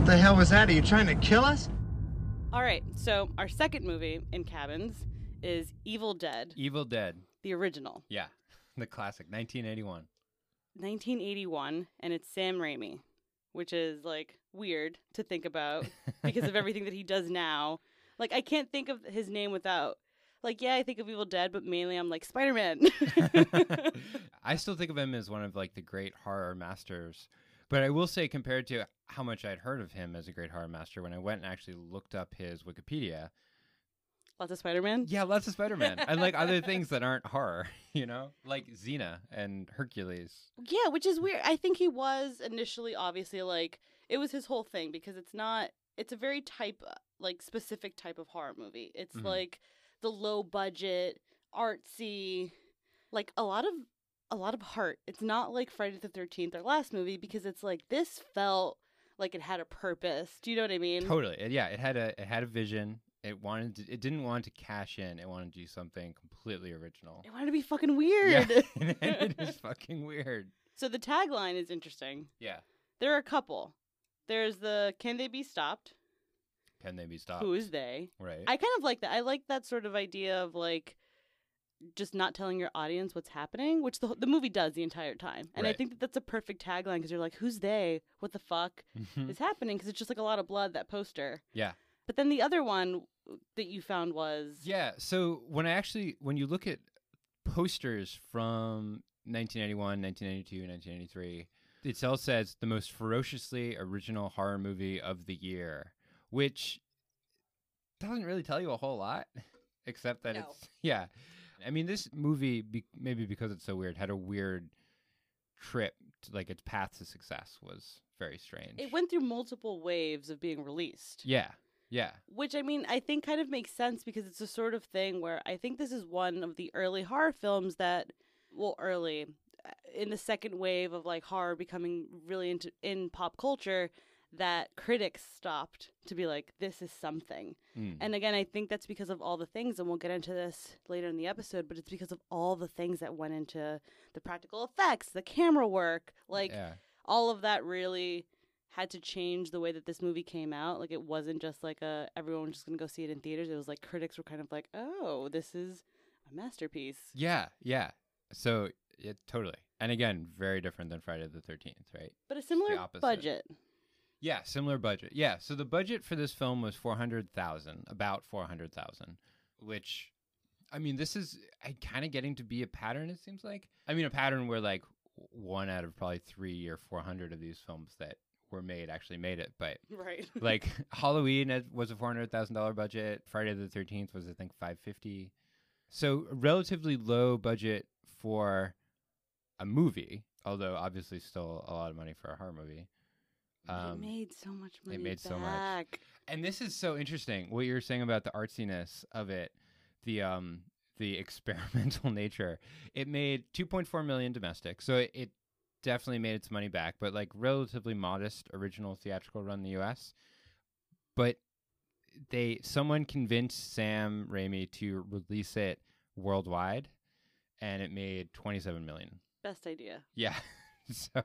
the hell was that? Are you trying to kill us? All right, so our second movie in Cabins is Evil Dead. Evil Dead. The original. Yeah, the classic, 1981. 1981, and it's Sam Raimi, which is, like, weird to think about because of everything that he does now. Like, I can't think of his name without, like, yeah, I think of Evil Dead, but mainly I'm like, Spider-Man. I still think of him as one of, like, the great horror masters. But I will say, compared to how much I'd heard of him as a great horror master, when I went and actually looked up his Wikipedia. Lots of Spider-Man? Yeah, lots of Spider-Man. And, like, other things that aren't horror, you know? Like Xena and Hercules. Yeah, which is weird. I think he was initially, obviously, like, it was his whole thing because it's a very specific type of horror movie. It's like the low budget, artsy, like a lot of heart. It's not like Friday the 13th, our last movie, because it's like this felt like it had a purpose. Do you know what I mean? Totally. Yeah, it had a vision. It didn't want to cash in. It wanted to do something completely original. It wanted to be fucking weird. Yeah, it is fucking weird. So the tagline is interesting. Yeah. There are a couple. There's the "Can they be stopped?" Can they be stopped? Who is they? Right. I kind of like that. I like that sort of idea of, like, just not telling your audience what's happening, which the movie does the entire time. And I Right. think that that's a perfect tagline because you're like, who's they? What the fuck is happening? Because it's just like a lot of blood, that poster. Yeah. But then the other one that you found was... Yeah. So when you look at posters from 1991, 1992, 1993, it all says the most ferociously original horror movie of the year, which doesn't really tell you a whole lot, except that yeah. I mean, this movie, maybe because it's so weird, had a weird trip. Like, its path to success was very strange. It went through multiple waves of being released. Yeah. Yeah. Which, I mean, I think kind of makes sense because it's a sort of thing where I think this is one of the early horror films that, early, in the second wave of, like, horror becoming really in pop culture, that critics stopped to be like, this is something. And again, I think that's because of all the things, and we'll get into this later in the episode, but it's because of all the things that went into the practical effects, the camera work, like, all of that really had to change the way that this movie came out. Like, it wasn't just like everyone was just gonna go see it in theaters. It was like critics were kind of like, oh, this is a masterpiece. Yeah, yeah. So, totally. And again, very different than Friday the 13th, right? But a similar budget. Yeah, similar budget. Yeah, so the budget for this film was about $400,000, which, I mean, this is kind of getting to be a pattern, it seems like. I mean, a pattern where, like, one out of probably 3 or 400 of these films that were made actually made it. But, right. Like, Halloween was a $400,000 budget. Friday the 13th was, I think, $550,000. So, a relatively low budget for a movie, although obviously still a lot of money for a horror movie. It made so much money. It made so much. And this is so interesting, what you're saying about the artsiness of it, the experimental nature. It made $2.4 million domestic, so it definitely made its money back, but, like, relatively modest original theatrical run in the U.S. But someone convinced Sam Raimi to release it worldwide, and it made $27 million. Best idea. Yeah. So...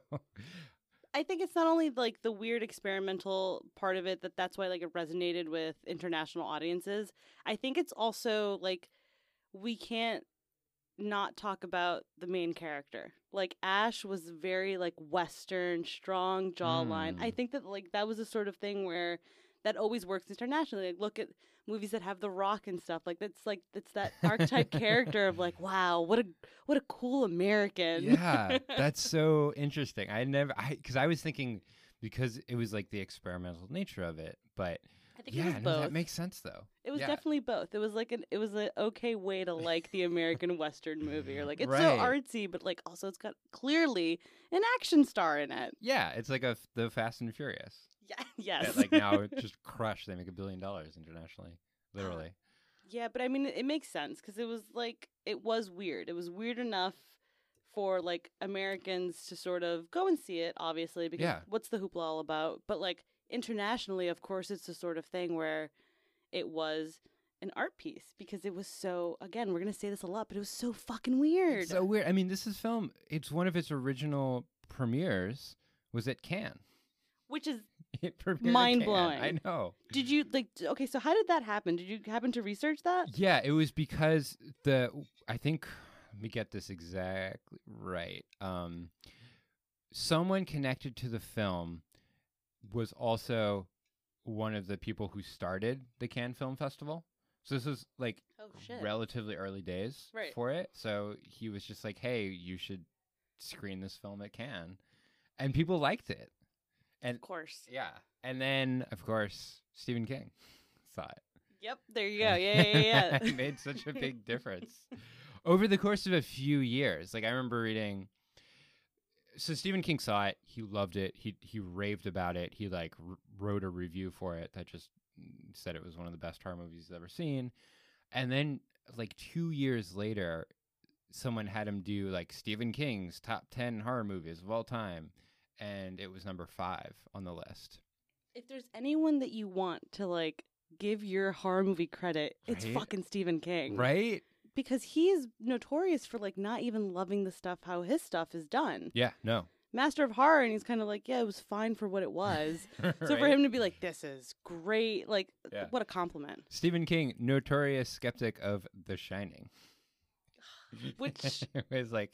I think it's not only, like, the weird experimental part of it that's why, like, it resonated with international audiences. I think it's also, like, we can't not talk about the main character. Like, Ash was very, like, Western, strong jawline. I think that, like, that was a sort of thing where that always works internationally. Like, look at movies that have The Rock and stuff. Like, it's that archetype character of, like, wow, what a cool American. Yeah, that's so interesting. Because I was thinking, because it was, like, the experimental nature of it, but I think it was both. That makes sense though. It was definitely both. It was an okay way to like the American Western movie. Or, like, it's so Right. artsy, but, like, also it's got clearly an action star in it. Yeah, it's like the Fast and Furious. Yeah. Yes. That, like, now just crushed. They make $1 billion internationally, literally. Yeah, but I mean, it makes sense because it was weird. It was weird enough for, like, Americans to sort of go and see it, obviously, because what's the hoopla all about? But, like, internationally, of course, it's the sort of thing where it was an art piece because it was so, again, we're going to say this a lot, but it was so fucking weird. It's so weird. I mean, this is film. It's one of its original premieres was at Cannes. Which is It premiered Mind-blowing. I know. Did you okay, so how did that happen? Did you happen to research that? Yeah, it was because I think, let me get this exactly right. Someone connected to the film was also one of the people who started the Cannes Film Festival. So this was like Oh shit. relatively early days Right. for it. So he was just like, "Hey, you should screen this film at Cannes," and people liked it. And Of course. yeah, and then of course Stephen King saw it. Yep, there you go. Yeah. It made such a big difference over the course of a few years. Like I remember reading. So Stephen King saw it. He loved it. He raved about it. He like wrote a review for it that just said it was one of the best horror movies he's ever seen. And then like 2 years later, someone had him do like Stephen King's top 10 horror movies of all time, and it was number 5 on the list. If there's anyone that you want to like give your horror movie credit, it's Right? fucking Stephen King. Right? Because he is notorious for like not even loving the stuff how his stuff is done. Yeah. No. Master of Horror, and he's kind of like, yeah, it was fine for what it was. So for him to be like, this is great, like, Yeah. what a compliment. Stephen King, notorious skeptic of The Shining. Which It was like,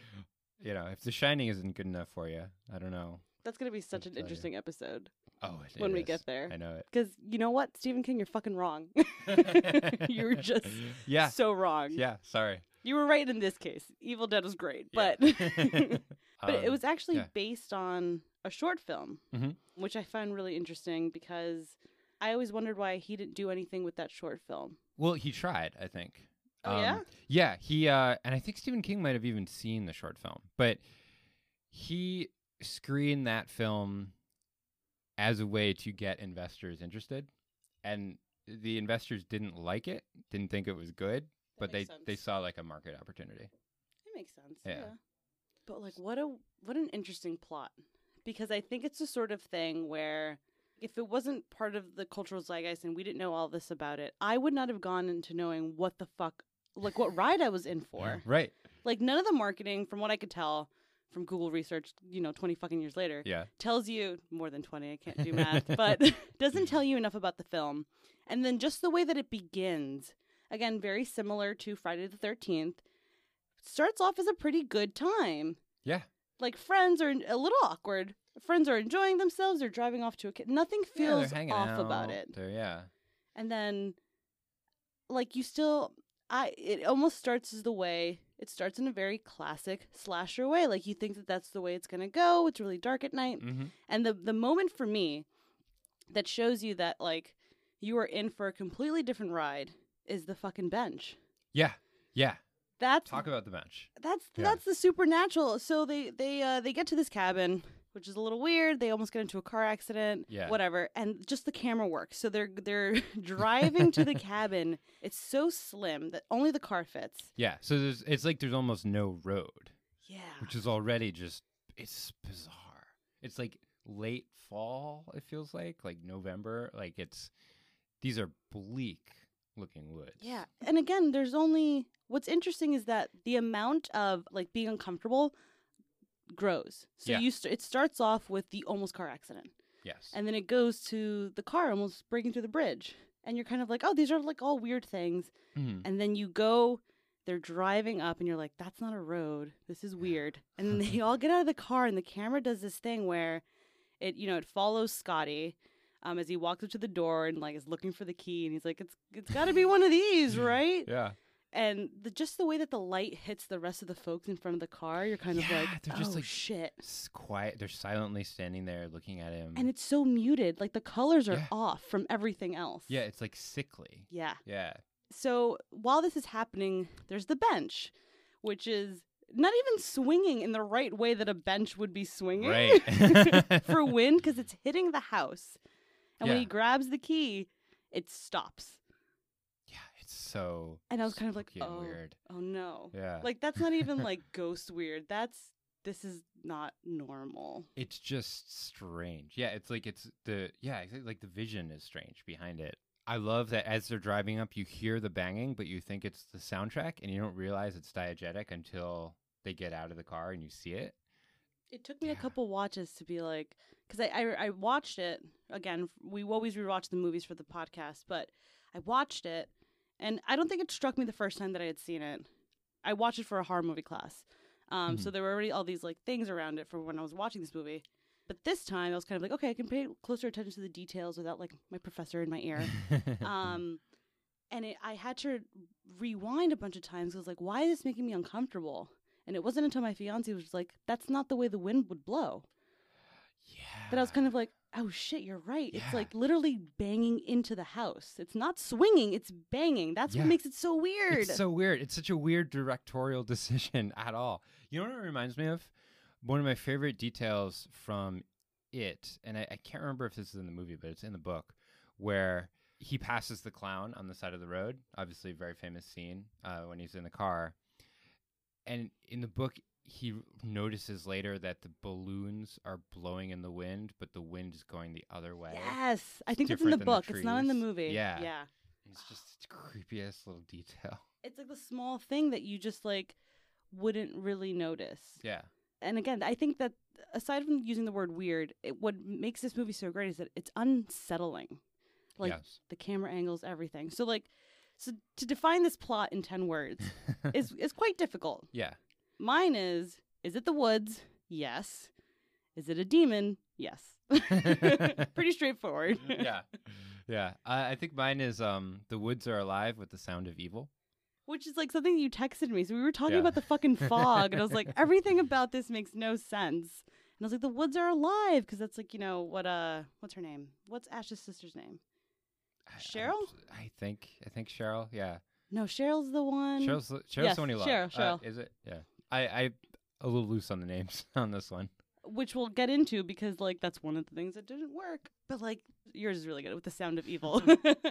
if The Shining isn't good enough for you, I don't know. that's gonna be such I'll an tell you. interesting episode Oh, when we get there. I know it. Because you know what, Stephen King, you're fucking wrong. You're just Yeah. so wrong. Yeah. Sorry. You were right in this case. Evil Dead was great, Yeah. but but it was actually yeah. based on a short film, Mhm. which I found really interesting because I always wondered why he didn't do anything with that short film. Well, he tried, I think. Oh, yeah? Yeah, he and I think Stephen King might have even seen the short film, but he screened that film as a way to get investors interested, and the investors didn't like it, didn't think it was good, but makes they sense. saw like a market opportunity. It makes sense. Yeah. Yeah. But like what an interesting plot. Because I think it's the sort of thing where if it wasn't part of the cultural zeitgeist and we didn't know all this about it, I would not have gone into knowing what the fuck like what ride I was in for. Right. Like none of the marketing, from what I could tell from Google research, 20 fucking years later, Yeah. tells you more than 20, I can't do math, but doesn't tell you enough about the film. And then just the way that it begins, again, very similar to Friday the 13th, starts off as a pretty good time. Yeah. Like friends are a little awkward. Friends are enjoying themselves. They're driving off to nothing Yeah, they're feels hanging off out. about it. Yeah. And then, like it almost starts as the way it starts in a very classic slasher way. Like you think that that's the way it's gonna go. It's really dark at night. Mm-hmm. And the moment for me that shows you that like you are in for a completely different ride is the fucking bench. Yeah. Yeah. That's Talk about the bench. that's Yeah. that's the supernatural. So they get to this cabin, which is a little weird. They almost get into a car accident. Yeah. Whatever. And just the camera work. So they're driving to the cabin. It's so slim that only the car fits. Yeah. So it's like there's almost no road, Yeah. which is already it's bizarre. It's like late fall, it feels like November. Like these are bleak looking woods. Yeah. And again, what's interesting is that the amount of like being uncomfortable grows. So Yeah. it starts off with the almost car accident. Yes. And then it goes to the car almost breaking through the bridge. And you're kind of like, oh, these are like all weird things. Mhm. And then they're driving up and you're like, that's not a road. This is weird. And then they all get out of the car and the camera does this thing where it follows Scotty as he walks up to the door and like is looking for the key. And he's like, it's got to be one of these, right? Yeah. And just the way that the light hits the rest of the folks in front of the car, you're kind of Yeah, like, they're just oh, like- shit. It's quiet. They're silently standing there looking at him. And it's so muted. Like the colors are Yeah. off from everything else. yeah, it's like sickly. Yeah. Yeah. So while this is happening, there's the bench, which is not even swinging in the right way that a bench would be swinging Right. for wind because it's hitting the house. And when Yeah. he grabs the key, it stops. Yeah, it's so And I was kind of like, spooky and oh, weird. oh no. Yeah. Like that's not even like ghost weird. This is not normal. It's just strange. Yeah, it's like exactly, like the vision is strange behind it. I love that as they're driving up, you hear the banging, but you think it's the soundtrack, and you don't realize it's diegetic until they get out of the car and you see it. It took me a Yeah. couple watches to be like, because I watched it again. We always rewatch the movies for the podcast, but I watched it, and I don't think it struck me the first time that I had seen it. I watched it for a horror movie class, so there were already all these like things around it from when I was watching this movie. But this time I was kind of like, okay, I can pay closer attention to the details without like my professor in my ear. And I had to rewind a bunch of times. I was like, why is this making me uncomfortable? And it wasn't until my fiance was like, that's not the way the wind would blow. Yeah. That I was kind of like, oh shit, you're right. Yeah. It's like literally banging into the house. It's not swinging, it's banging. That's Yeah. what makes it so weird. It's so weird. It's such a weird directorial decision at all. You know what it reminds me of? One of my favorite details from it, and I can't remember if this is in the movie, but it's in the book, where he passes the clown on the side of the road. Obviously, a very famous scene when he's in the car. And in the book, he notices later that the balloons are blowing in the wind, but the wind is going the other way. Yes. I think that's in the different than the book. It's not in the trees. movie. Yeah. Yeah. It's just the creepiest little detail. It's like the small thing that you just like wouldn't really notice. Yeah. And again, I think that aside from using the word weird, what makes this movie so great is that it's unsettling. Like Yes. the camera angles, everything. So to define this plot in 10 words is quite difficult. Yeah. Mine is it the woods? Yes. Is it a demon? Yes. Pretty straightforward. Yeah. Yeah. I think mine is The Woods Are Alive with the Sound of Evil. Which is like something you texted me. So we were talking Yeah. about the fucking fog, and I was like, everything about this makes no sense. And I was like, the woods are alive, because that's like, what's her name? What's Ash's sister's name? Cheryl? I think Cheryl. Yeah. No, Cheryl's the one. Cheryl's Yes, the one you love. Cheryl. Is it? Yeah. I a little loose on the names on this one. Which we'll get into because like that's one of the things that didn't work. But like yours is really good with the sound of evil.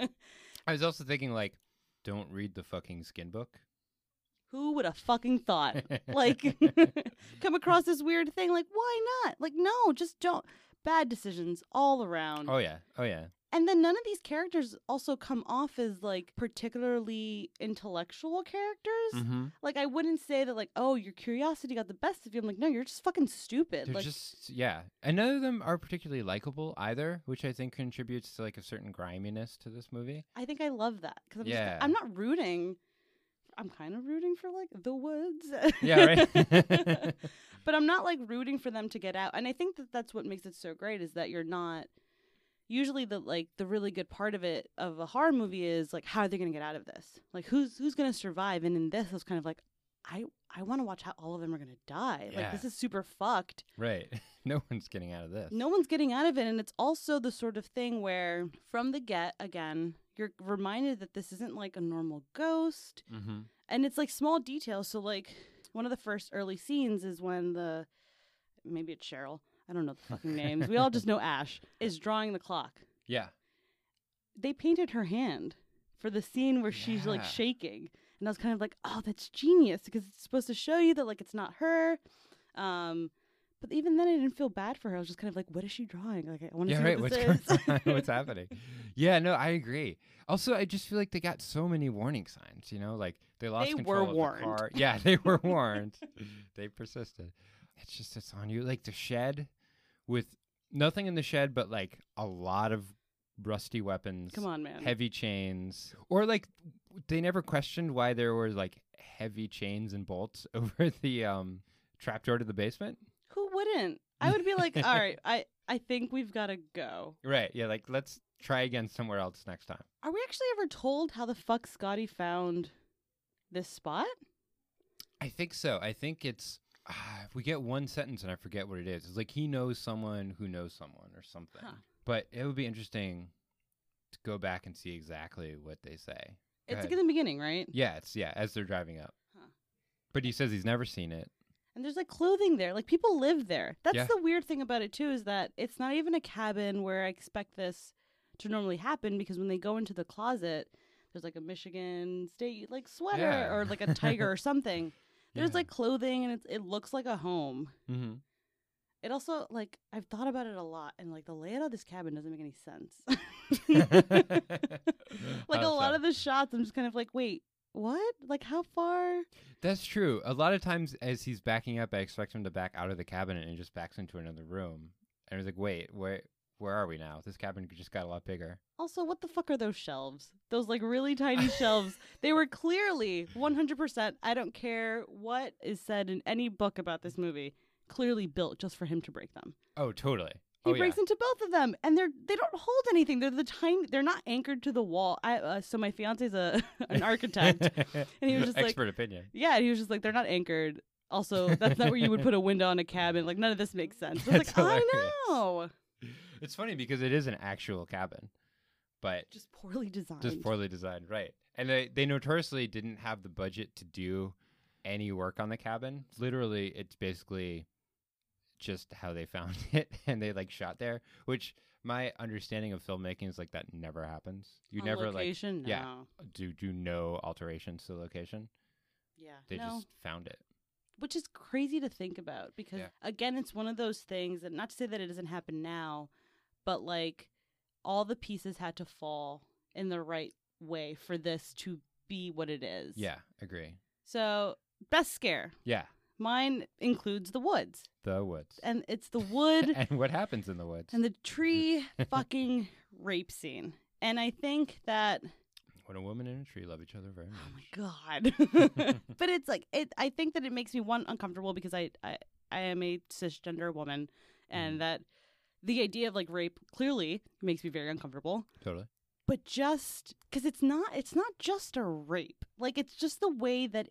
I was also thinking like, don't read the fucking skin book. Who would have fucking thought? Like, come across this weird thing. Like, why not? Like, no, just don't. Bad decisions all around. Oh yeah. And then none of these characters also come off as like particularly intellectual characters. Mm-hmm. Like, I wouldn't say that like, oh, your curiosity got the best of you. I'm like, no, you're just fucking stupid. They're Like, just and none of them are particularly likable either, which I think contributes to like a certain griminess to this movie. I think I love that because Yeah. I'm not rooting. I'm kind of rooting for like the woods. Yeah, right. But I'm not like rooting for them to get out. And I think that that's what makes it so great is that you're not. Usually the really good part of it of a horror movie is like how are they going to get out of this? Like who's going to survive? And in this, I was kind of like, I want to watch how all of them are going to die. Yeah. Like this is super fucked. Right. No one's getting out of this. No one's getting out of it, and it's also the sort of thing where from the get again, you're reminded that this isn't like a normal ghost. Mm-hmm. And it's like small details. So like one of the first early scenes is when maybe it's Cheryl. I don't know the fucking names. We all just know Ash is drawing the clock. Yeah. They painted her hand for the scene where she's like Yeah. shaking. And I was kind of like, oh, that's genius because it's supposed to show you that like it's not her. But even then I didn't feel bad for her. I was just kind of like, what is she drawing? Like I want to see right. what What's this is. going on? What's happening? Yeah, no, I agree. Also, I just feel like they got so many warning signs, like they lost They control were of warned. the car. Yeah, they were warned. They persisted. It's on you. Like the shed with nothing in the shed but like a lot of rusty weapons. Come on, man. Heavy chains. Or like they never questioned why there were like heavy chains and bolts over the trapdoor to the basement. Who wouldn't? I would be like, all right, I think we've got to go. Right. Yeah, like let's try again somewhere else next time. Are we actually ever told how the fuck Scotty found this spot? I think so. I think it's we get one sentence and I forget what it is. It's like he knows someone who knows someone or something. Huh. But it would be interesting to go back and see exactly what they say. Go It's like ahead. in the beginning, right? Yeah, as they're driving up. Huh. But he says he's never seen it. And there's like clothing there. Like people live there. That's Yeah. the weird thing about it too, is that it's not even a cabin where I expect this to normally happen, because when they go into the closet, there's like a Michigan State like sweater Yeah. or like a tiger or something. There's Yeah. like clothing and it looks like a home. Mm-hmm. It also like I've thought about it a lot, and like the layout of this cabin doesn't make any sense. Like a lot of the shots, I'm just kind of like, wait, what? Like, how far? That's true. A lot of times as he's backing up, I expect him to back out of the cabinet and he just backs into another room. And I was like, wait, where are we now? This cabin just got a lot bigger. Also, what the fuck are those shelves? Those, like, really tiny shelves. They were clearly 100%, I don't care what is said in any book about this movie, clearly built just for him to break them. Oh, totally. He breaks into both of them, and they don't hold anything. They're not anchored to the wall. So my fiance's an architect, and he was just expert opinion. Yeah, and he was just like, they're not anchored. Also, that's not where you would put a window on a cabin. Like, none of this makes sense. I was like, hilarious. I know. It's funny because it is an actual cabin, but Just poorly designed. just poorly designed, right? And they notoriously didn't have the budget to do any work on the cabin. Literally, it's basically just how they found it, and they like shot there. Which my understanding of filmmaking is like that never happens. You On never location? like No. do no alterations to the location. Yeah. They no. just found it. Which is crazy to think about because, Yeah. again, it's one of those things, and not to say that it doesn't happen now, but like all the pieces had to fall in the right way for this to be what it is. Yeah, agree. So, best scare. Yeah, Mine includes the woods. the woods. And it's the wood And what happens in the woods? and the tree fucking rape scene. And I think that, When a woman and a tree love each other very much. oh my God. But it's like, I think that it makes me, one, uncomfortable because I am a cisgender woman, and that the idea of like rape clearly makes me very uncomfortable. Totally. But just because it's not just a rape. Like, it's just the way that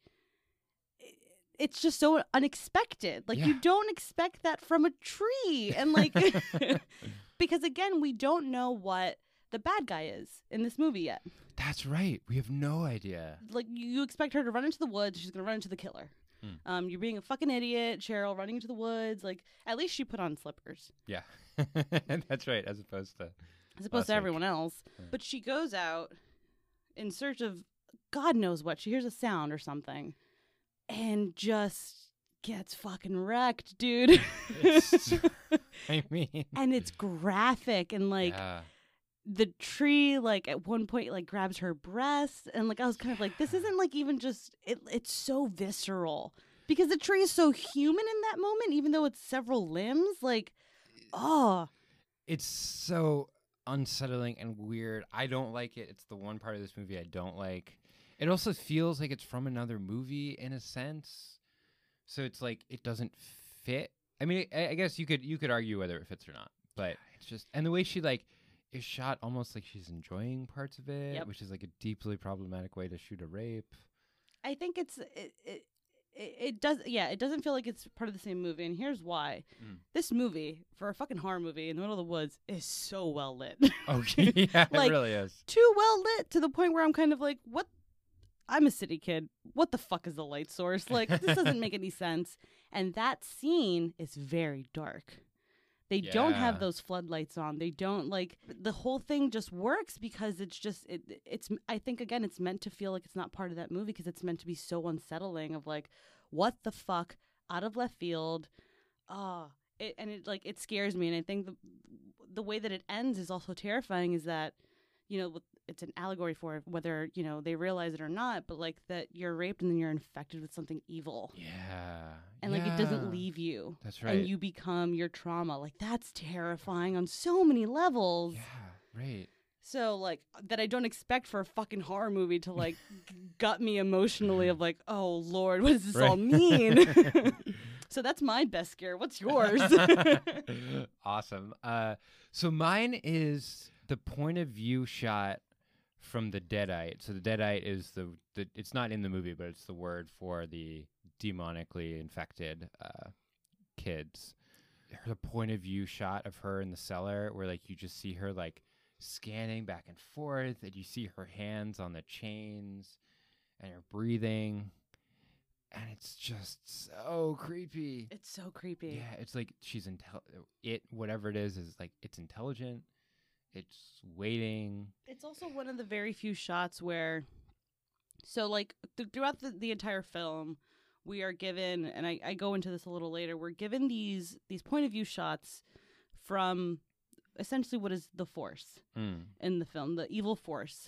it's just so unexpected. Like, Yeah. you don't expect that from a tree. And like, because again, we don't know what the bad guy is in this movie yet. That's right. We have no idea. Like, you expect her to run into the woods. She's going to run into the killer. You're being a fucking idiot, Cheryl, running into the woods. Like, at least she put on slippers. Yeah. That's right. As opposed to To everyone else. But she goes out in search of God knows what. She hears a sound or something and just gets fucking wrecked, dude. I mean, And it's graphic, and like yeah. the tree, like at one point, like grabs her breast, and like I was kind of like, this isn't like even just it's so visceral because the tree is so human in that moment, even though it's several limbs. Like, oh, It's so unsettling and weird. I don't like it. It's the one part of this movie I don't like. It also feels like it's from another movie in a sense. So it's like it doesn't fit. I mean, I guess you could argue whether it fits or not, but it's just, and the way she like is shot almost like she's enjoying parts of it, Yep. which is like a deeply problematic way to shoot a rape. I think it doesn't feel like it's part of the same movie, and here's why. This movie, for a fucking horror movie in the middle of the woods, is so well lit. Okay, yeah, Like, it really is. Too well lit to the point where I'm kind of like, what? I'm a city kid. What the fuck is the light source? Like, this doesn't make any sense. And that scene is very dark. They don't have Yeah. those floodlights on. They don't, like, the whole thing just works because it's just, it's, I think, again, it's meant to feel like it's not part of that movie because it's meant to be so unsettling of like, what the fuck, out of left field. It scares me. And I think the way that it ends is also terrifying, is that, you know, it's an allegory for whether, you know, they realize it or not, but like that you're raped and then you're infected with something evil. Yeah. And like it doesn't Yeah. leave you. That's right. And you become your trauma. Like, that's terrifying on so many levels. Yeah, right. So like that I don't expect for a fucking horror movie to like gut me emotionally of like, oh Lord, what does this all mean? So that's my best scare. What's yours? Awesome. So mine is the point of view shot from the Deadite. So the Deadite is the it's not in the movie, but it's the word for the demonically infected kids. The point of view shot of her in the cellar, where like you just see her like scanning back and forth, and you see her hands on the chains and her breathing, and it's just so creepy. It's so creepy. Yeah, it's like she's whatever it is like it's intelligent. It's waiting. It's also one of the very few shots where, so like throughout the entire film, we are given, and I go into this a little later, we're given these point of view shots from essentially what is the Force in the film, the evil force.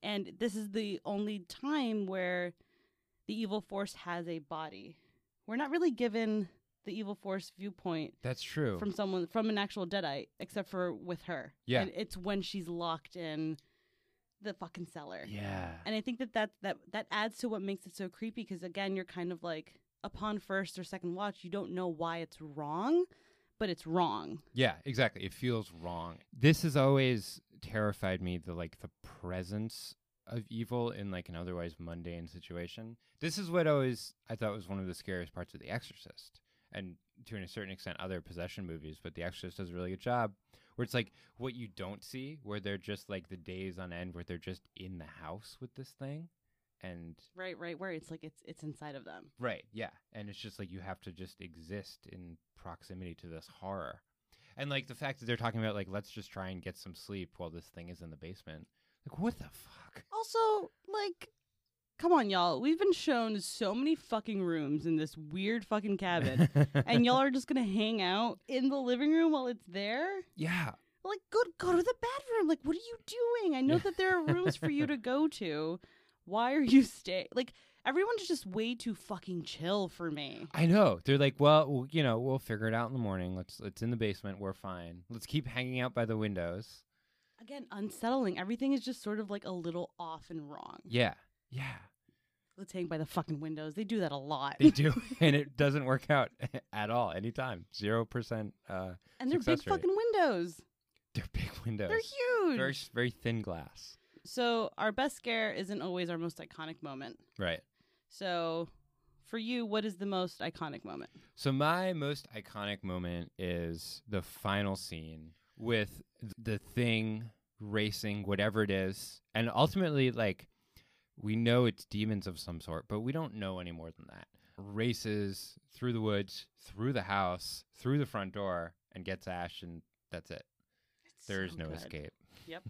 And this is the only time where the evil force has a body. We're not really given the evil force viewpoint That's true. from an actual Deadite, except for with her. Yeah. And it's when she's locked in the fucking cellar. Yeah. And I think that adds to what makes it so creepy, because again, you're kind of like, upon first or second watch, you don't know why it's wrong, but it's wrong. Yeah, exactly. It feels wrong. This has always terrified me, the presence of evil in like an otherwise mundane situation. This is what I thought was one of the scariest parts of The Exorcist, and to a certain extent other possession movies, but The Exorcist does a really good job, where it's like what you don't see, where they're just like the days on end where they're just in the house with this thing. And Right, where it's like it's inside of them. right, yeah. And it's just like you have to just exist in proximity to this horror. And like the fact that they're talking about like, let's just try and get some sleep while this thing is in the basement. Like, what the fuck? Also, like, come on, y'all. We've been shown so many fucking rooms in this weird fucking cabin, and y'all are just gonna hang out in the living room while it's there? Yeah. Like, go to the bedroom. Like, what are you doing? I know that there are rooms for you to go to. Why are you staying? Like, everyone's just way too fucking chill for me. I know. They're like, well, we'll figure it out in the morning. It's in the basement. We're fine. Let's keep hanging out by the windows. Again, unsettling. Everything is just sort of like a little off and wrong. Yeah. Yeah. Let's hang by the fucking windows. They do that a lot. They do. And it doesn't work out at all. Anytime. 0%. And they're big success rate. fucking windows. They're big windows. They're huge. Very, very thin glass. So our best scare isn't always our most iconic moment. Right. So for you, what is the most iconic moment? So my most iconic moment is the final scene with the thing racing, whatever it is. And ultimately, like, we know it's demons of some sort, but we don't know any more than that. Races through the woods, through the house, through the front door, and gets Ash, and that's it. There is no escape. Yep.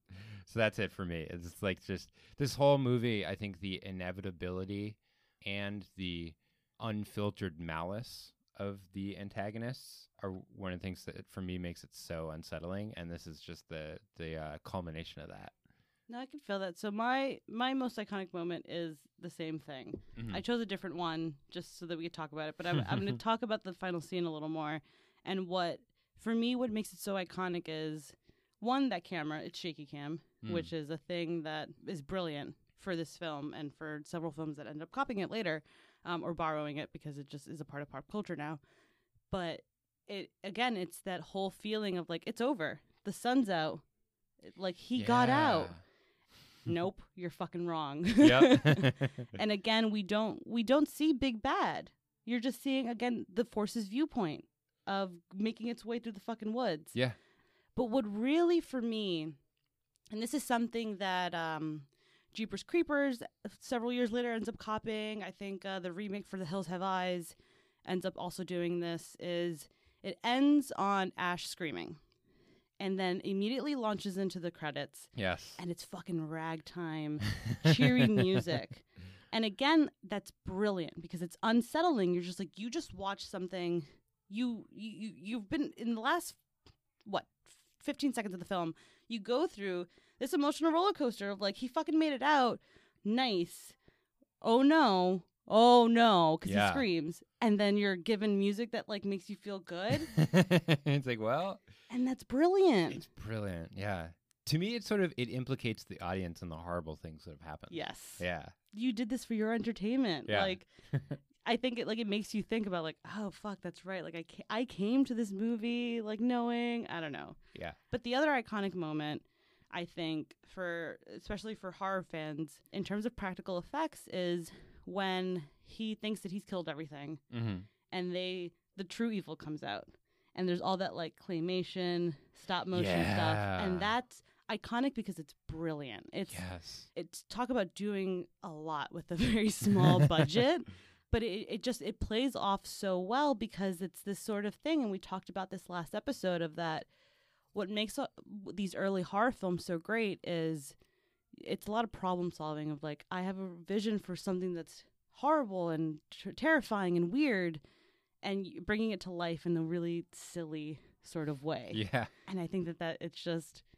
So that's it for me. It's like just this whole movie, I think the inevitability and the unfiltered malice of the antagonists are one of the things that for me makes it so unsettling, and this is just the culmination of that. No, I can feel that. So my most iconic moment is the same thing. Mhm. I chose a different one just so that we could talk about it, but I'm going to talk about the final scene a little more. And what makes it so iconic is, one, that camera. It's shaky cam, which is a thing that is brilliant for this film and for several films that end up copying it later, or borrowing it because it just is a part of pop culture now. But it's that whole feeling of like, it's over. The sun's out. Like, he got out. Nope, you're fucking wrong. Yep. And again, we don't see Big Bad. You're just seeing, again, the Force's viewpoint of making its way through the fucking woods. Yeah. But what really, for me, and this is something that Jeepers Creepers several years later ends up copying. I think the remake for The Hills Have Eyes ends up also doing this, is it ends on Ash screaming and then immediately launches into the credits. Yes. And it's fucking ragtime, cheery music. And again, that's brilliant because it's unsettling. You're just like, you just watched something. You've been in the last, 15 seconds of the film, you go through this emotional roller coaster of like, he fucking made it out. Nice. Oh no, because he screams. And then you're given music that like makes you feel good. It's like, well. And that's brilliant. It's brilliant, yeah. To me, it implicates the audience in the horrible things that have happened. Yes. Yeah. You did this for your entertainment. Yeah. Like, I think it makes you think about like, oh fuck, that's right. Like I came to this movie like knowing, I don't know. Yeah. But the other iconic moment, I think, especially for horror fans, in terms of practical effects, is when he thinks that he's killed everything, and the true evil comes out, and there's all that like claymation, stop motion stuff, and that's iconic because it's brilliant. It's talk about doing a lot with a very small budget. But it plays off so well because it's this sort of thing, and we talked about this last episode of that. What makes these early horror films so great is it's a lot of problem solving of like, I have a vision for something that's horrible and terrifying and weird, and bringing it to life in a really silly sort of way. Yeah. And I think that it's just,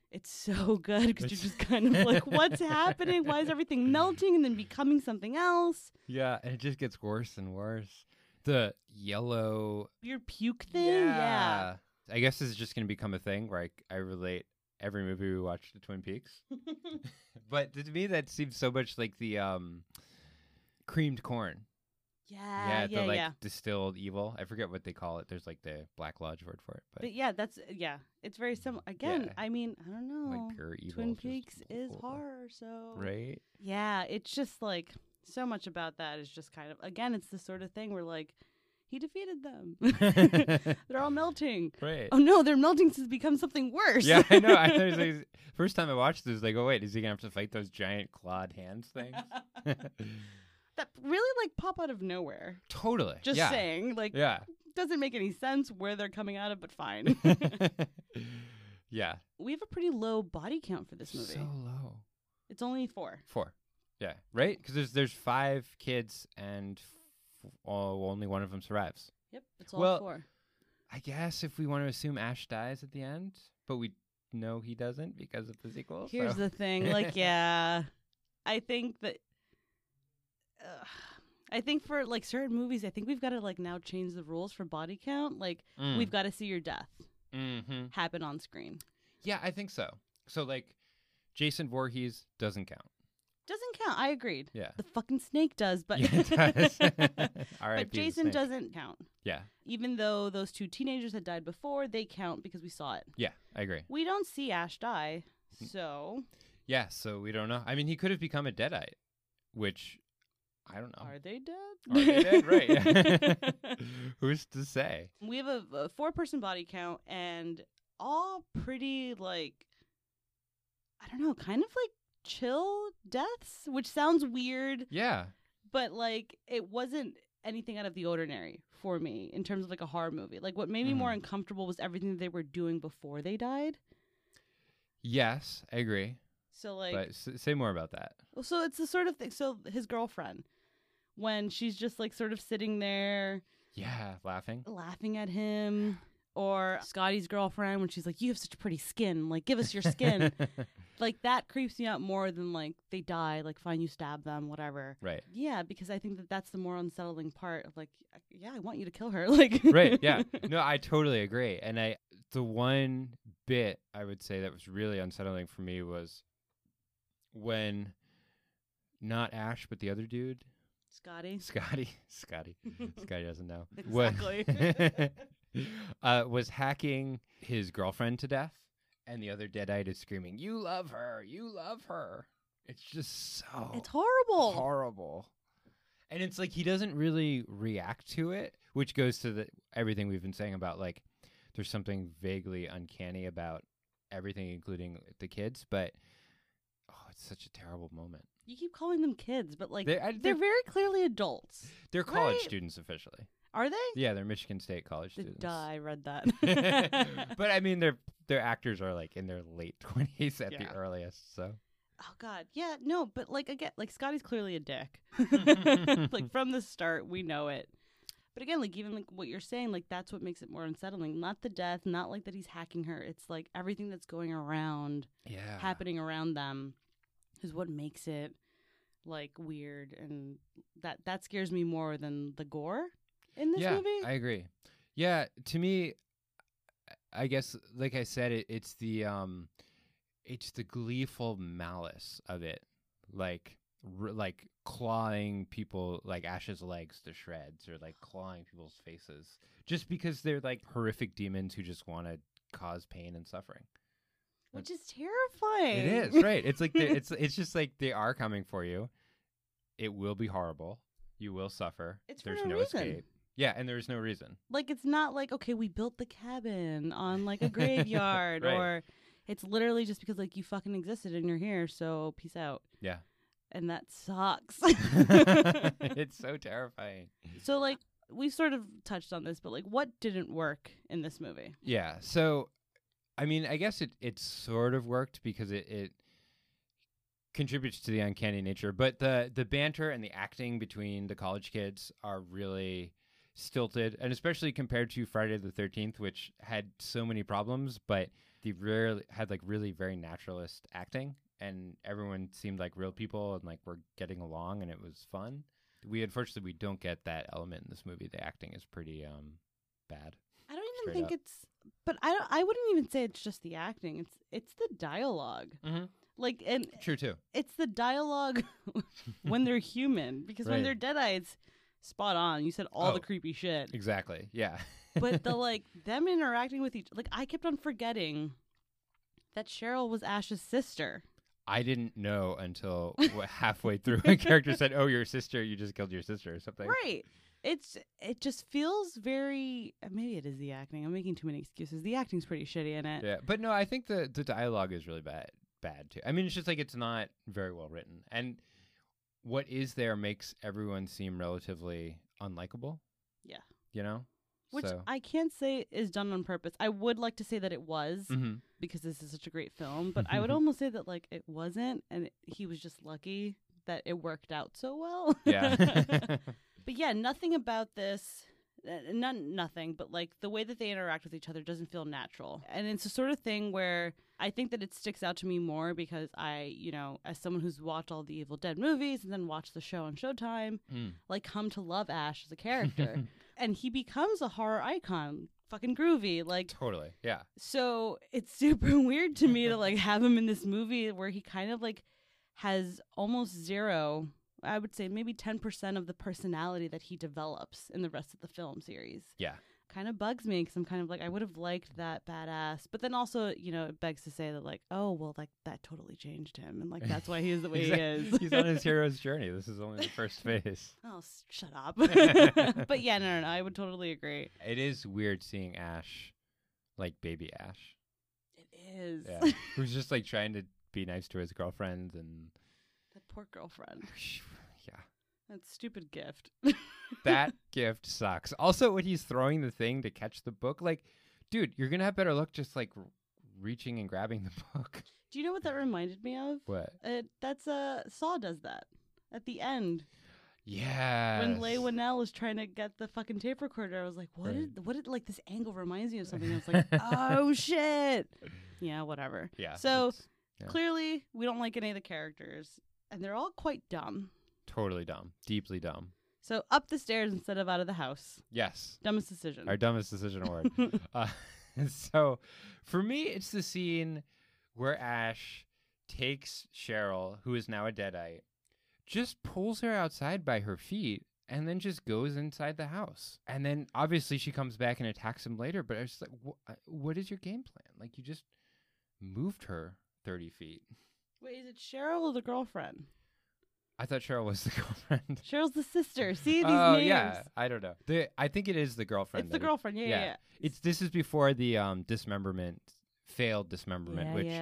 It's so good because you're just kind of like, what's happening? Why is everything melting and then becoming something else? Yeah, and it just gets worse and worse. The yellow... Weird puke thing? Yeah. I guess this is just going to become a thing where I relate every movie we watch to Twin Peaks. But to me, that seems so much like the creamed corn. Yeah, the distilled evil. I forget what they call it. There's like the Black Lodge word for it. But yeah, it's very similar. Again, Yeah. I mean, I don't know. like pure evil. Twin just Peaks is horror. horror, so Right? yeah, it's just like so much about that is just kind of, again, it's the sort of thing where like he defeated them. They're all melting. Right. Oh no, they're melting to become something worse. Yeah, I know. First time I watched this, like, oh wait, is he gonna have to fight those giant clawed hands things? That really like pop out of nowhere. Totally. Just yeah. saying, like, Yeah. doesn't make any sense where they're coming out of, but fine. Yeah. We have a pretty low body count for this movie. So low. It's only 4. 4. Yeah. Right? Because there's 5 kids and only one of them survives. Yep, it's all Well, 4. I guess if we want to assume Ash dies at the end, but we know he doesn't because of the sequel. Here's so. the thing, like, yeah, I think that, I think for like certain movies, I think we've got to like now change the rules for body count. Like, we've got to see your death happen on screen. Yeah, I think so. So like, Jason Voorhees doesn't count. Doesn't count. I agreed. Yeah. The fucking snake does, but Yeah, it does. but Jason doesn't count. Yeah. Even though those 2 teenagers had died before, they count because we saw it. Yeah, I agree. We don't see Ash die, so Yeah, so we don't know. I mean, he could have become a Deadite, which I don't know. are they dead? Are they dead? Right. Who's to say? We have a 4-person body count and all pretty like, I don't know, kind of like chill deaths, which sounds weird, Yeah. but like it wasn't anything out of the ordinary for me in terms of like a horror movie. Like what made me more uncomfortable was everything that they were doing before they died. Yes, I agree. So like, But say more about that. so it's the sort of thing. So his girlfriend, when she's just like sort of sitting there Yeah, laughing. laughing at him, or Scotty's girlfriend when she's like, "You have such pretty skin. Like, give us your skin." Like that creeps me out more than like they die. Like, fine, you stab them, whatever. Right. Yeah, because I think that that's the more unsettling part of like, yeah, I want you to kill her. Like, Right. Yeah. No, I totally agree. And the one bit I would say that was really unsettling for me was when not Ash, but the other dude, Scotty. Scotty doesn't know. Exactly. Was hacking his girlfriend to death, and the other Deadite is screaming, "You love her! You love her!" It's just so It's horrible. horrible. And it's like he doesn't really react to it, which goes to everything we've been saying about like there's something vaguely uncanny about everything, including the kids. But it's such a terrible moment. You keep calling them kids, but like They're they're very clearly adults. They're college Right? students officially. Are they? Yeah, they're Michigan State college students. I read that. But I mean, their actors are like in their late 20s at the Yeah. earliest. So Oh God, yeah, no, but like again, like Scotty's clearly a dick. Like from the start, we know it. But again, like even like what you're saying, like that's what makes it more unsettling. Not the death, not like that he's hacking her. It's like everything that's going around, yeah, happening around them, is what makes it like weird, and that scares me more than the gore in this movie. I agree. Yeah, to me, I guess, like I said, it's the gleeful malice of it, like clawing people, like Ash's legs to shreds, or like clawing people's faces, just because they're like horrific demons who just want to cause pain and suffering. Which is terrifying. It is, right? It's like it's just like they are coming for you. It will be horrible. You will suffer. It's for There's no no reason. escape. Yeah, and there's no reason. Like it's not like, okay, we built the cabin on like a graveyard Right. or it's literally just because like you fucking existed and you're here, so peace out. Yeah. And that sucks. It's so terrifying. So like we sort of touched on this, but like what didn't work in this movie? Yeah. So, I mean, I guess it sort of worked because it contributes to the uncanny nature, but the banter and the acting between the college kids are really stilted, and especially compared to Friday the 13th, which had so many problems, but they rarely had like really very naturalist acting, and everyone seemed like real people and like were getting along, and it was fun. Unfortunately we don't get that element in this movie. The acting is pretty bad. I don't even Straight think up. it's, but I wouldn't even say it's just the acting. It's the dialogue. Mm-hmm. Like, and True too. it's the dialogue when they're human, because when Right. they're Deadeye, it's spot on. You said all the Oh. creepy shit. Exactly. Yeah. But the like them interacting with each, like I kept on forgetting that Cheryl was Ash's sister. I didn't know until halfway through a character said, "Oh, your sister, you just killed your sister," or something. Right. It just feels very, maybe it is the acting. I'm making too many excuses. The acting's pretty shitty in it. Yeah, but no, I think the dialogue is really bad too. I mean, it's just like it's not very well written, and what is there makes everyone seem relatively unlikable. Yeah. You know, Which so. I can't say is done on purpose. I would like to say that it was, Mhm. because this is such a great film, but I would almost say that like it wasn't, and he was just lucky that it worked out so well. Yeah. But yeah, nothing about this, nothing, but like the way that they interact with each other doesn't feel natural. And it's the sort of thing where I think that it sticks out to me more because I, as someone who's watched all the Evil Dead movies and then watched the show on Showtime, Mm. like come to love Ash as a character. And he becomes a horror icon. Fucking groovy. Like, Totally. Yeah. so it's super weird to me to like have him in this movie where he kind of like has almost zero, I would say maybe 10% of the personality that he develops in the rest of the film series. Yeah. Kind of bugs me because I'm kind of like, I would have liked that badass. But then also, it begs to say that like, oh, well, like that totally changed him. And like, that's why he is the way he is. He's on his hero's journey. This is only the first phase. Oh, shut up. But yeah, no, I would totally agree. It is weird seeing Ash, like baby Ash. It is. Yeah. Who's just like trying to be nice to his girlfriend and. That poor girlfriend. Yeah. That stupid gift. That gift sucks. Also, when he's throwing the thing to catch the book, like, dude, you're gonna have better luck just like reaching and grabbing the book. Do you know what that reminded me of? What? That's Saw does that at the end Yeah. when Leigh Whannell is trying to get the fucking tape recorder. I was like, what Right. did like this angle reminds me of something? I was like, oh shit. Yeah, whatever. Yeah. So it's- yeah. clearly, we don't like any of the characters, and they're all quite dumb. Totally dumb. Deeply dumb. So up the stairs instead of out of the house. Yes. Dumbest decision. Our dumbest decision award. So for me, it's the scene where Ash takes Cheryl, who is now a Deadite, just pulls her outside by her feet, and then just goes inside the house. And then obviously she comes back and attacks him later, but I was just like, what is your game plan? Like, you just moved her 30 feet. Wait, is it Cheryl or the girlfriend? I thought Cheryl was the girlfriend. Cheryl's the sister. See these Oh, names. yeah. I don't know. I think it is the girlfriend. It's the that girlfriend. Yeah. This is before the failed dismemberment, which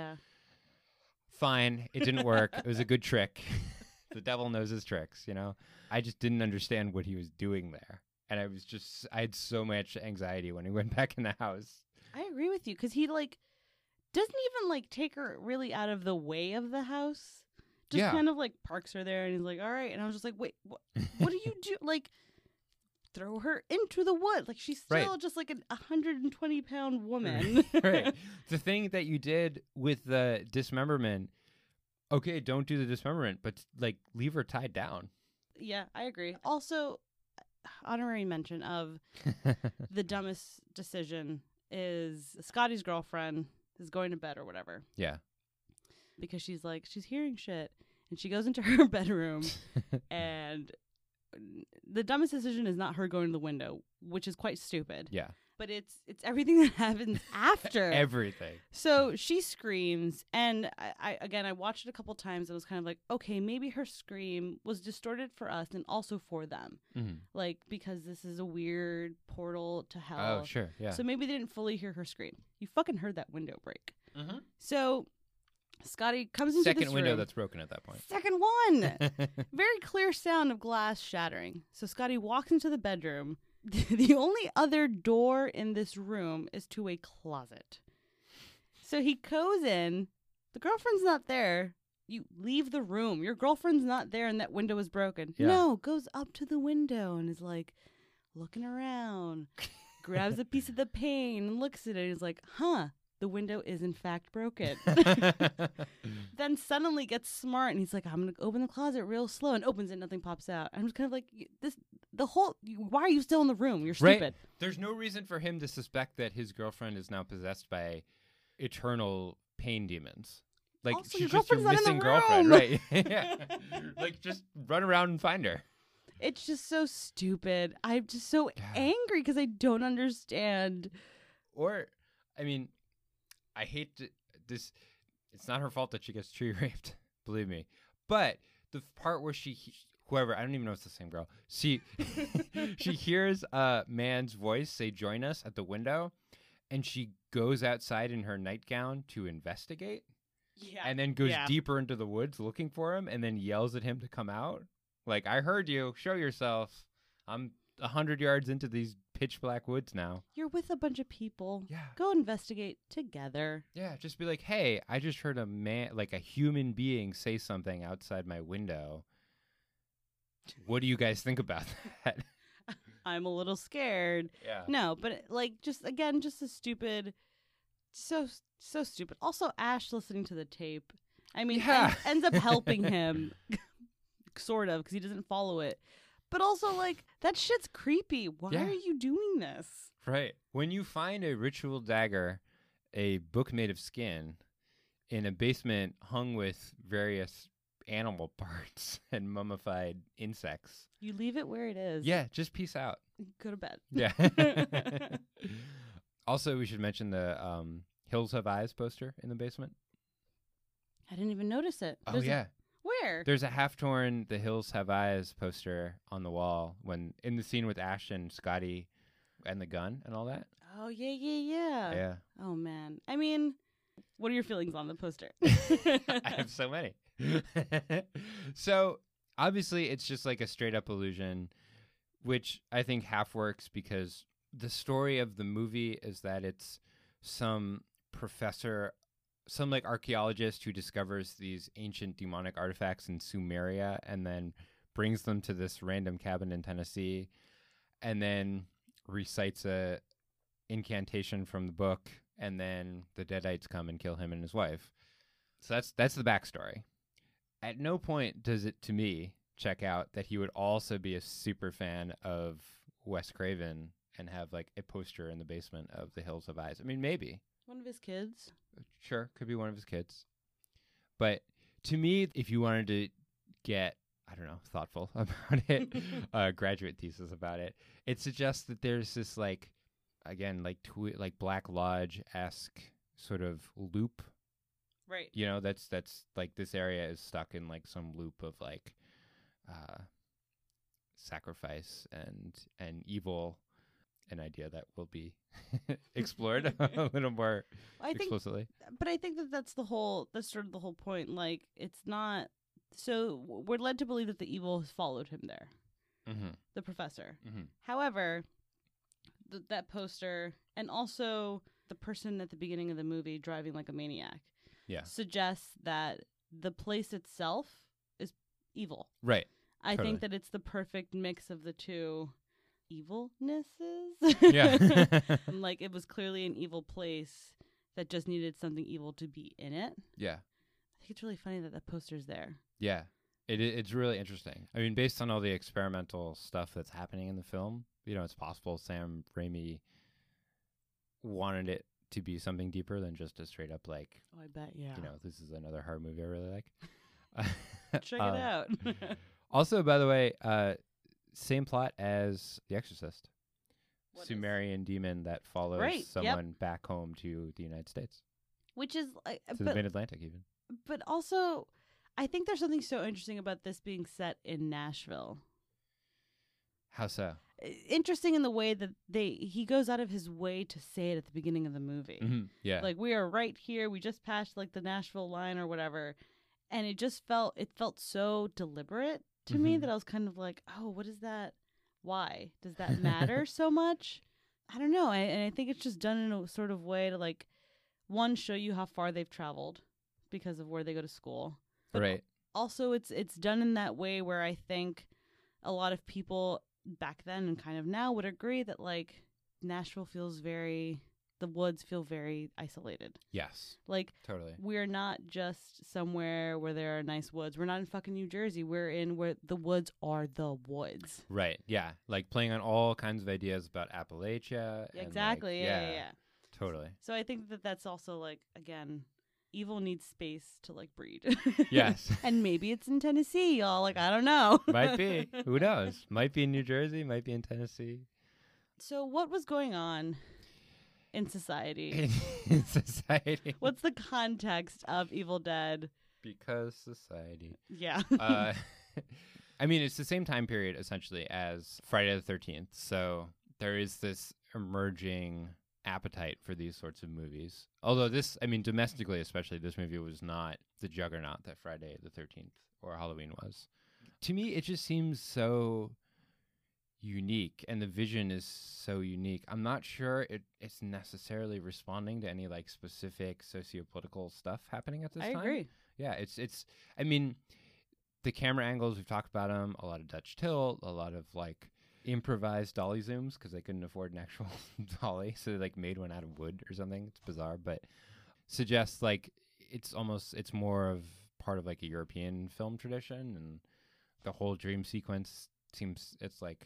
fine, it didn't work. It was a good trick. The devil knows his tricks, I just didn't understand what he was doing there. And I had so much anxiety when he went back in the house. I agree with you because he like doesn't even like take her really out of the way of the house. Just Yeah. kind of like parks her there and he's like, all right. And I was just like, wait, what do you do? Like, throw her into the wood. Like, she's still Right. just like a 120-pound woman. Right. The thing that you did with the dismemberment, okay, don't do the dismemberment, but like leave her tied down. Yeah, I agree. Also, honorary mention of the dumbest decision is Scotty's girlfriend is going to bed or whatever. Yeah. Because she's hearing shit. And she goes into her bedroom and the dumbest decision is not her going to the window, which is quite stupid. Yeah. But it's everything that happens after. Everything. So she screams, and I watched it a couple times and was kind of like, okay, maybe her scream was distorted for us and also for them. Mm-hmm. Like, because this is a weird portal to hell. Oh, sure. Yeah. So maybe they didn't fully hear her scream. You fucking heard that window break. Mm-hmm. So Scotty comes into Second this window room. that's broken at that point. Second one. Very clear sound of glass shattering. So Scotty walks into the bedroom. The only other door in this room is to a closet. So he goes in. The girlfriend's not there. You leave the room. Your girlfriend's not there and that window is broken. Yeah. No, goes up to the window and is like looking around. Grabs a piece of the pane and looks at it and is like, huh, the window is in fact broken. Then suddenly gets smart and he's like, I'm going to open the closet real slow, and opens it, nothing pops out. I'm just kind of like, why are you still in the room? You're stupid. Right. There's no reason for him to suspect that his girlfriend is now possessed by eternal pain demons. Like, Also, she's your just your girlfriend's not in missing the girlfriend, room. right? Yeah. Like, just run around and find her. It's just so stupid. I'm just so angry because I don't understand. Or, I mean, I hate this. It's not her fault that she gets tree raped, believe me. But the part where whoever, I don't even know if it's the same girl. She hears a man's voice say, "Join us," at the window, and she goes outside in her nightgown to investigate. Yeah. And then goes deeper into the woods looking for him, and then yells at him to come out. Like, I heard you. Show yourself. I'm 100 yards into these pitch black woods now. You're with a bunch of people. Yeah. Go investigate together. Yeah, just be like, hey, I just heard a man, like a human being, say something outside my window. What do you guys think about that? I'm a little scared. Yeah. No, but like, just again, just a stupid, so stupid. Also, Ash listening to the tape. I mean, ends up helping him, sort of, because he doesn't follow it. But also, like, that shit's creepy. Why are you doing this? Right. When you find a ritual dagger, a book made of skin, in a basement hung with various animal parts and mummified insects. You leave it where it is. Yeah, just peace out. Go to bed. Yeah. Also, we should mention the Hills Have Eyes poster in the basement. I didn't even notice it. Oh, yeah. Where? There's a half-torn The Hills Have Eyes poster on the wall when in the scene with Ash and Scotty and the gun and all that. Oh, yeah. Yeah. Oh, man. I mean, what are your feelings on the poster? I have so many. So, obviously, it's just like a straight-up illusion, which I think half works because the story of the movie is that it's some professor, some like archaeologist who discovers these ancient demonic artifacts in Sumeria and then brings them to this random cabin in Tennessee and then recites a incantation from the book, and then the Deadites come and kill him and his wife. So that's the backstory. At no point does it, to me, check out that he would also be a super fan of Wes Craven and have like a poster in the basement of The Hills Have Eyes. I mean, maybe. One of his kids. Sure, could be one of his kids. But to me, if you wanted to get, I don't know, thoughtful about it, graduate thesis about it, it suggests that there's this like, again, like like Black Lodge-esque sort of loop. Right. You know, that's like this area is stuck in like some loop of like sacrifice and evil, an idea that will be explored a little more explicitly. But I think that's sort of the whole point. Like, it's not, so we're led to believe that the evil has followed him there, the professor. However, that poster and also the person at the beginning of the movie driving like a maniac suggests that the place itself is evil. Right. I think that it's the perfect mix of the two evilnesses. Yeah. Like, it was clearly an evil place that just needed something evil to be in it. Yeah. I think it's really funny that poster's there. Yeah. It's really interesting. I mean, based on all the experimental stuff that's happening in the film, you know, it's possible Sam Raimi wanted it to be something deeper than just a straight up like, oh, I bet, yeah. You know, this is another horror movie I really like. Check it out. Also, by the way, same plot as The Exorcist. Sumerian demon that follows someone back home to the United States. Which is like, to the mid-Atlantic even. But also, I think there's something so interesting about this being set in Nashville. How so? Interesting in the way that he goes out of his way to say it at the beginning of the movie. Yeah. Like, we are right here. We just passed like the Nashville line or whatever. And it felt so deliberate to me that I was kind of like, oh, what is that? Why does that matter so much? I don't know. And I think it's just done in a sort of way to like, one, show you how far they've traveled because of where they go to school. But right. Also, it's done in that way where I think a lot of people back then and kind of now would agree that like Nashville feels very the woods feel very isolated. Yes, Like, totally. we're not just somewhere where there are nice woods. We're not in fucking New Jersey. We're in where the woods are the woods. Right. Yeah. Like playing on all kinds of ideas about Appalachia. and, Exactly. like, Yeah. Totally. So I think that that's also like, again, evil needs space to like breed. Yes. And maybe it's in Tennessee, y'all. Like, I don't know. Might be. Who knows? Might be in New Jersey. Might be in Tennessee. So what was going on in society? In society. What's the context of Evil Dead? Because society. Yeah. I mean, it's the same time period essentially as Friday the 13th. So there is this emerging appetite for these sorts of movies. Although this, I mean, domestically especially, this movie was not the juggernaut that Friday the 13th or Halloween was. To me, it just seems so unique, and the vision is so unique. I'm not sure it's necessarily responding to any like specific sociopolitical stuff happening at this I time. agree. Yeah, it's. I mean, the camera angles, we've talked about them. A lot of Dutch tilt, a lot of like improvised dolly zooms because they couldn't afford an actual dolly, so they like made one out of wood or something. It's bizarre, but suggests like it's more of part of like a European film tradition, and the whole dream sequence seems it's like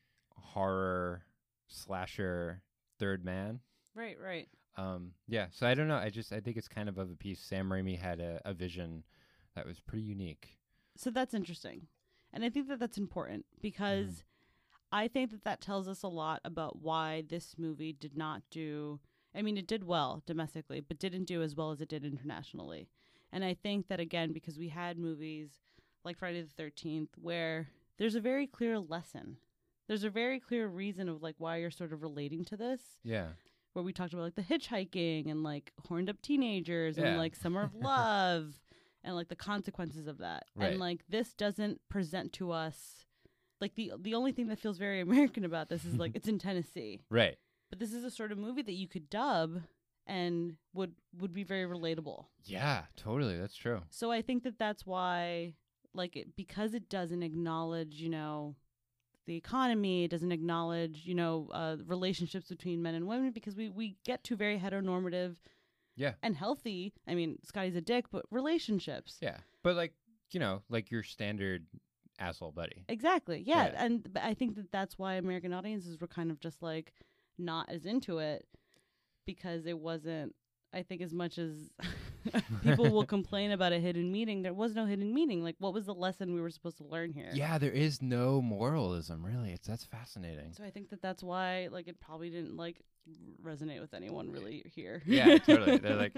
horror slasher third man. Right. Yeah, so I don't know. I think it's kind of a piece. Sam Raimi had a vision that was pretty unique. So that's interesting. And I think that that's important because I think that that tells us a lot about why this movie did not do, I mean, it did well domestically, but didn't do as well as it did internationally. And I think that, again, because we had movies like Friday the 13th where there's a very clear lesson. There's a very clear reason of like why you're sort of relating to this. Yeah. Where we talked about like the hitchhiking and like horned up teenagers Yeah. and like Summer of Love and like the consequences of that. Right. And like this doesn't present to us like the only thing that feels very American about this is like it's in Tennessee. Right. But this is a sort of movie that you could dub and would be very relatable. Yeah, totally. That's true. So I think that that's why like it, because it doesn't acknowledge, you know, the economy, it doesn't acknowledge, you know, relationships between men and women, because we get to very heteronormative Yeah. and healthy, I mean, Scotty's a dick, but relationships. Yeah. But like, you know, like your standard asshole buddy. Exactly. Yeah. Yeah. And but I think that that's why American audiences were kind of just like not as into it, because it wasn't, I think, as much as people will complain about a hidden meaning, there was no hidden meaning. Like, what was the lesson we were supposed to learn here? Yeah, there is no moralism, really. That's fascinating. So I think that that's why, like, it probably didn't, like, resonate with anyone really here. Yeah, totally. They're like,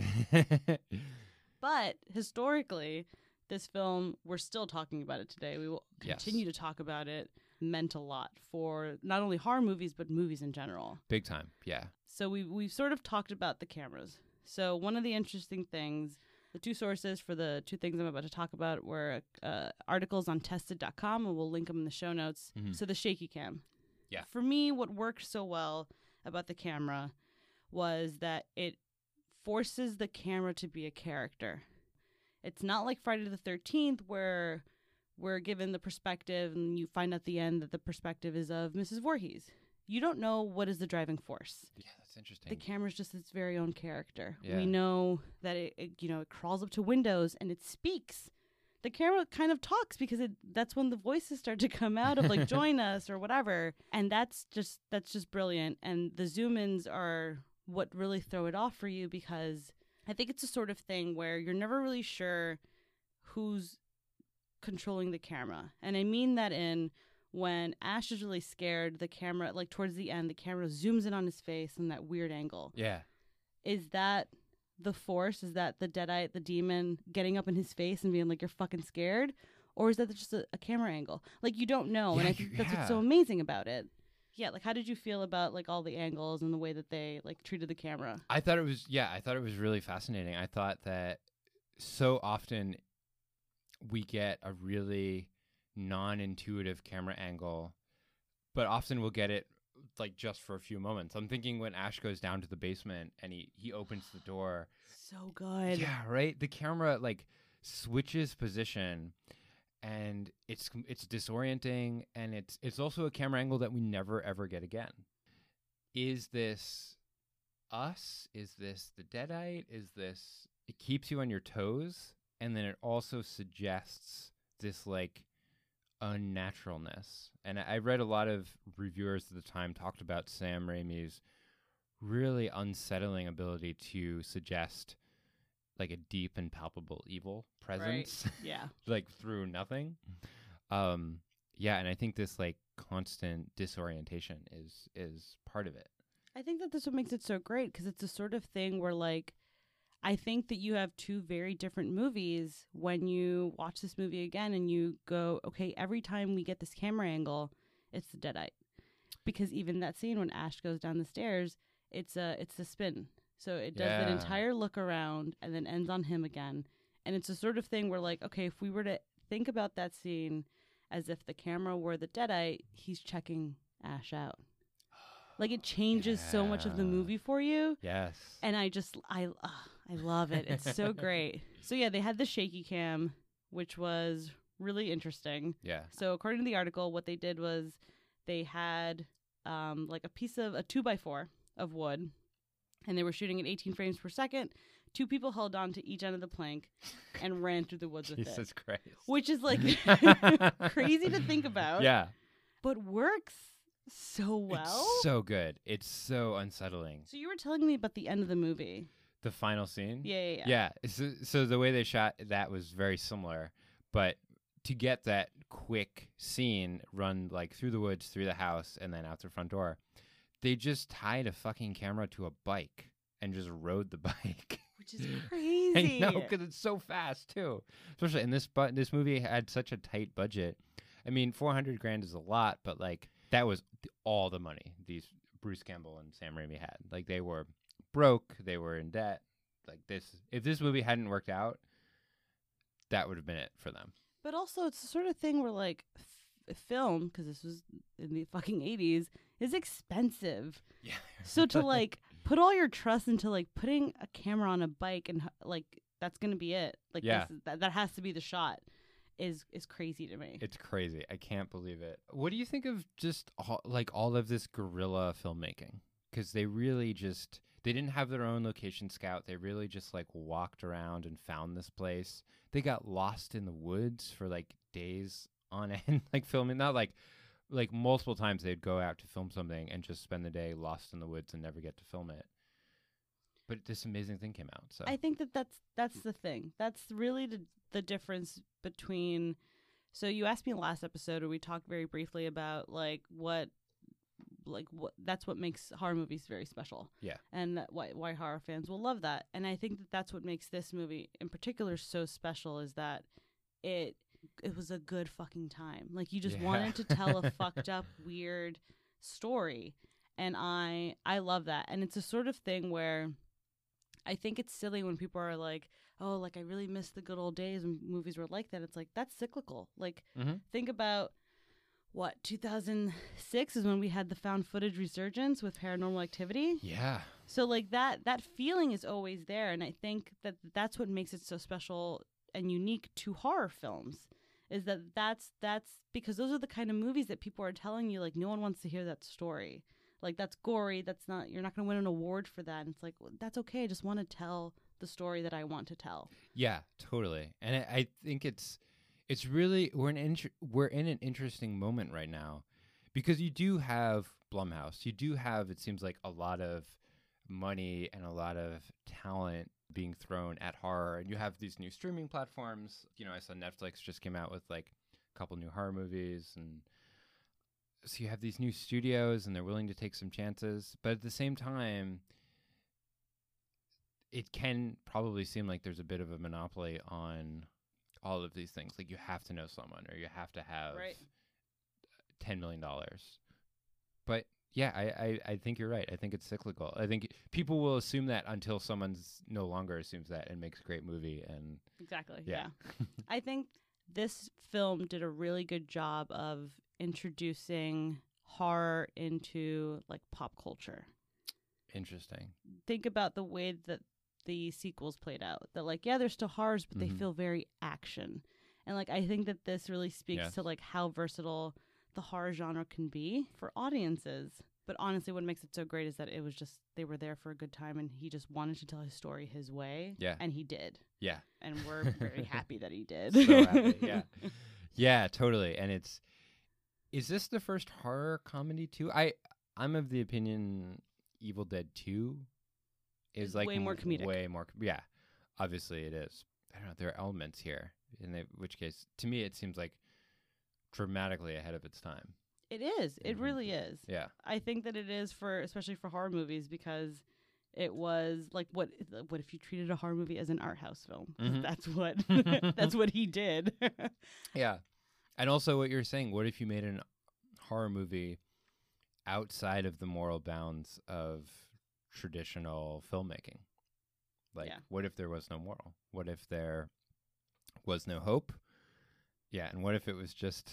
But historically, this film, we're still talking about it today. We will Yes. continue to talk about it. Meant a lot for not only horror movies, but movies in general. big time. Yeah. So we've sort of talked about the cameras. So one of the interesting things, the two sources for the two things I'm about to talk about were articles on tested.com, and we'll link them in the show notes. Mhm. So the shaky cam. Yeah. For me, what worked so well about the camera was that it forces the camera to be a character. It's not like Friday the 13th where we're given the perspective and you find at the end that the perspective is of Mrs. Voorhees. You don't know what is the driving force. Yeah, that's interesting. The camera's just its very own character. Yeah. We know that it crawls up to windows and it speaks. The camera kind of talks because that's when the voices start to come out of like join us or whatever. And that's just brilliant. And the zoom ins are what really throw it off for you, because I think it's a sort of thing where you're never really sure who's controlling the camera. And I mean that in when Ash is really scared, the camera, like towards the end, the camera zooms in on his face in that weird angle. Yeah. Is that the force? Is that the Deadite, the demon, getting up in his face and being like, you're fucking scared? Or is that just a camera angle? Like, you don't know. And I think that's what's so amazing about it. Yeah, like, how did you feel about, like, all the angles and the way that they, like, treated the camera? I thought it was really fascinating. I thought that so often we get a really non-intuitive camera angle, but often we'll get it like just for a few moments. I'm thinking when Ash goes down to the basement and he opens the door. So good. Yeah, right? The camera like switches position, and it's disorienting, and it's also a camera angle that we never ever get again. Is this us? Is this the Deadite? Is this... It keeps you on your toes, and then it also suggests this, like, unnaturalness. And I read a lot of reviewers at the time talked about Sam Raimi's really unsettling ability to suggest, like, a deep and palpable evil presence. Right. Yeah. Like, through nothing. Yeah, and I think this, like, constant disorientation is part of it. I think that this what makes it so great, because it's a sort of thing where, like, I think that you have two very different movies when you watch this movie again and you go, okay, every time we get this camera angle, it's the Deadite. Because even that scene when Ash goes down the stairs, it's the spin. So it does an entire look around and then ends on him again. And it's a sort of thing where, like, okay, if we were to think about that scene as if the camera were the Deadite, he's checking Ash out. Like, it changes so much of the movie for you. Yes. And I love it. It's so great. So yeah, they had the shaky cam, which was really interesting. Yeah. So according to the article, what they did was they had like a piece of a 2x4 of wood, and they were shooting at 18 frames per second. Two people held on to each end of the plank and ran through the woods with it. Jesus Christ. Which is, like, crazy to think about. Yeah. But works so well. It's so good. It's so unsettling. So you were telling me about the end of the movie. The final scene? Yeah. Yeah. So the way they shot that was very similar, but to get that quick scene run, like, through the woods, through the house, and then out the front door, they just tied a fucking camera to a bike and just rode the bike. Which is crazy. I know, because it's so fast too. Especially in this movie had such a tight budget. I mean, $400,000 is a lot, but, like, that was all the money these Bruce Campbell and Sam Raimi had. Like, they were broke, they were in debt. Like, if this movie hadn't worked out, that would have been it for them. But also, it's the sort of thing where, like, film, because this was in the fucking 80s, is expensive. Yeah. So to, like, put all your trust into, like, putting a camera on a bike and, like, that's gonna be it. Like, yeah. that has to be the shot. Is crazy to me. It's crazy. I can't believe it. What do you think of just all of this guerrilla filmmaking? Because they really just, they didn't have their own location scout. They really just, like, walked around and found this place. They got lost in the woods for, like, days on end, like, filming. Not like multiple times they'd go out to film something and just spend the day lost in the woods and never get to film it. But this amazing thing came out. So I think that's the thing. That's really the difference between. So you asked me in the last episode, where we talked very briefly about what that's what makes horror movies very special. Yeah. And why horror fans will love that. And I think that's what makes this movie in particular so special, is that it was a good fucking time. Like, you just wanted to tell a fucked up, weird story. And I love that. And it's a sort of thing where I think it's silly when people are like, oh, like, I really miss the good old days when movies were like that. It's like, that's cyclical. Like, think about 2006 is when we had the found footage resurgence with Paranormal Activity. Yeah. So, like, that feeling is always there. And I think that's what makes it so special and unique to horror films, is that's because those are the kind of movies that people are telling you, like, no one wants to hear that story. Like, that's gory. You're not going to win an award for that. And it's like, well, that's okay. I just want to tell the story that I want to tell. Yeah, totally. And I think it's really, we're in an interesting moment right now, because you do have Blumhouse. You do have, it seems like, a lot of money and a lot of talent being thrown at horror. And you have these new streaming platforms. You know, I saw Netflix just came out with, like, a couple new horror movies, and so you have these new studios and they're willing to take some chances. But at the same time, it can probably seem like there's a bit of a monopoly on all of these things. Like, you have to know someone, or you have to have $10 million. But yeah, I think you're right. I think it's cyclical. I think people will assume that until someone's no longer assumes that and makes a great movie. And exactly. Yeah. I think this film did a really good job of introducing horror into, like, pop culture. Interesting. Think about the way that the sequels played out. That, like, yeah, they're still horrors, but they feel very action. And, like, I think that this really speaks to, like, how versatile the horror genre can be for audiences. But honestly, what makes it so great is that it was just they were there for a good time, and he just wanted to tell his story his way. Yeah. And he did. Yeah. And we're very happy that he did. So happy. Yeah. Yeah, totally. And is this the first horror comedy too? I'm of the opinion Evil Dead 2 is It's like way more comedic. Way more. Yeah. Obviously it is. I don't know. There are elements here, in which case, to me, it seems like dramatically ahead of its time. It is. It really is. Yeah. I think that it is especially for horror movies, because it was like, what if you treated a horror movie as an art house film? 'Cause that's what he did. Yeah. And also what you're saying, what if you made a horror movie outside of the moral bounds of traditional filmmaking? Like, what if there was no moral? What if there was no hope? Yeah, and what if it was just,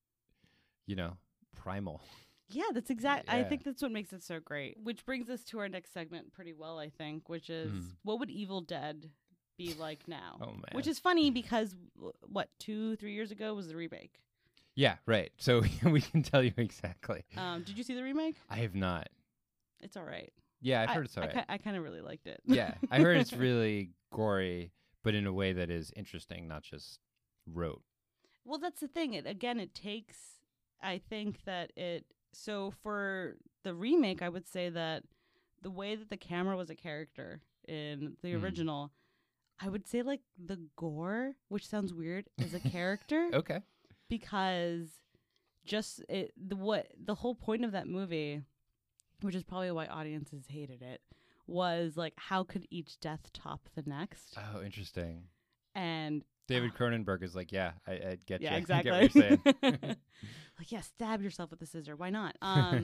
primal? Yeah, that's exact. Yeah. I think that's what makes it so great. Which brings us to our next segment pretty well, I think, which is what would Evil Dead be like now? Oh, man. Which is funny because, 2-3 years ago was the remake. Yeah, right. So we can tell you exactly. Did you see the remake? I have not. It's all right. Yeah, I've heard it's all right. I kind of really liked it. Yeah, I heard it's really gory, but in a way that is interesting, not just rote. Well, that's the thing. It takes, I think that so for the remake, I would say that the way that the camera was a character in the original, I would say like the gore, which sounds weird, is a character. Okay. Because just the whole point of that movie, which is probably why audiences hated it, was like, how could each death top the next? Oh, interesting. And David Cronenberg is like, yeah, I get you. Yeah, exactly. I get what you're saying. Like, yeah, stab yourself with a scissor. Why not?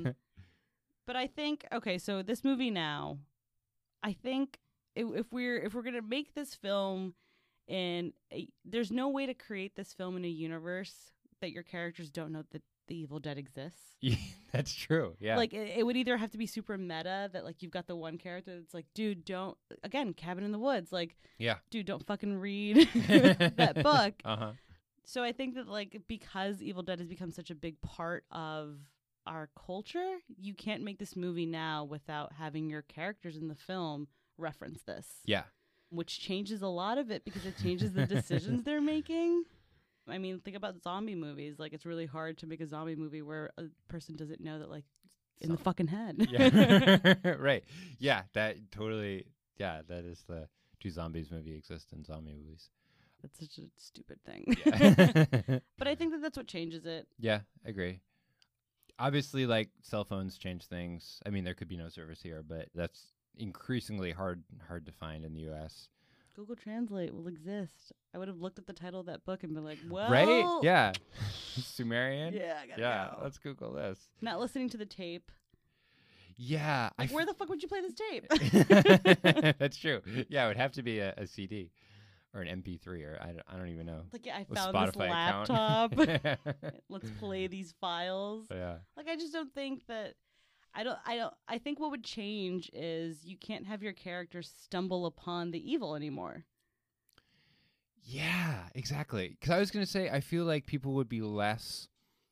But I think, okay, so this movie now, I think if we're gonna make this film there's no way to create this film in a universe that your characters don't know that the Evil Dead exists. Yeah, that's true. Yeah. Like, it would either have to be super meta, that like you've got the one character that's like, dude, don't, again, Cabin in the Woods, like, yeah, dude, don't fucking read that book. Uh-huh. So I think that, like, because Evil Dead has become such a big part of our culture, you can't make this movie now without having your characters in the film reference this. Yeah. Which changes a lot of it, because it changes the decisions they're making. I mean, think about zombie movies. Like, it's really hard to make a zombie movie where a person doesn't know that, like, in the fucking head. Yeah. Right. Yeah, that totally, that is do zombies movie exist in zombie movies? That's such a stupid thing. Yeah. But I think that that's what changes it. Yeah, I agree. Obviously, like, cell phones change things. I mean, there could be no service here, but that's increasingly hard to find in the U.S. Google Translate will exist. I would have looked at the title of that book and been like, well... Right? Yeah. Sumerian? Yeah, I gotta go. Let's Google this. Not listening to the tape. Yeah. Like, where the fuck would you play this tape? That's true. Yeah, it would have to be a CD or an MP3 or I don't even know. Like, yeah, I A found Spotify this account. laptop. Let's play these files. Yeah. Like, I just don't think that... I think what would change is you can't have your characters stumble upon the evil anymore. Yeah, exactly. Because I was going to say, I feel like people would be less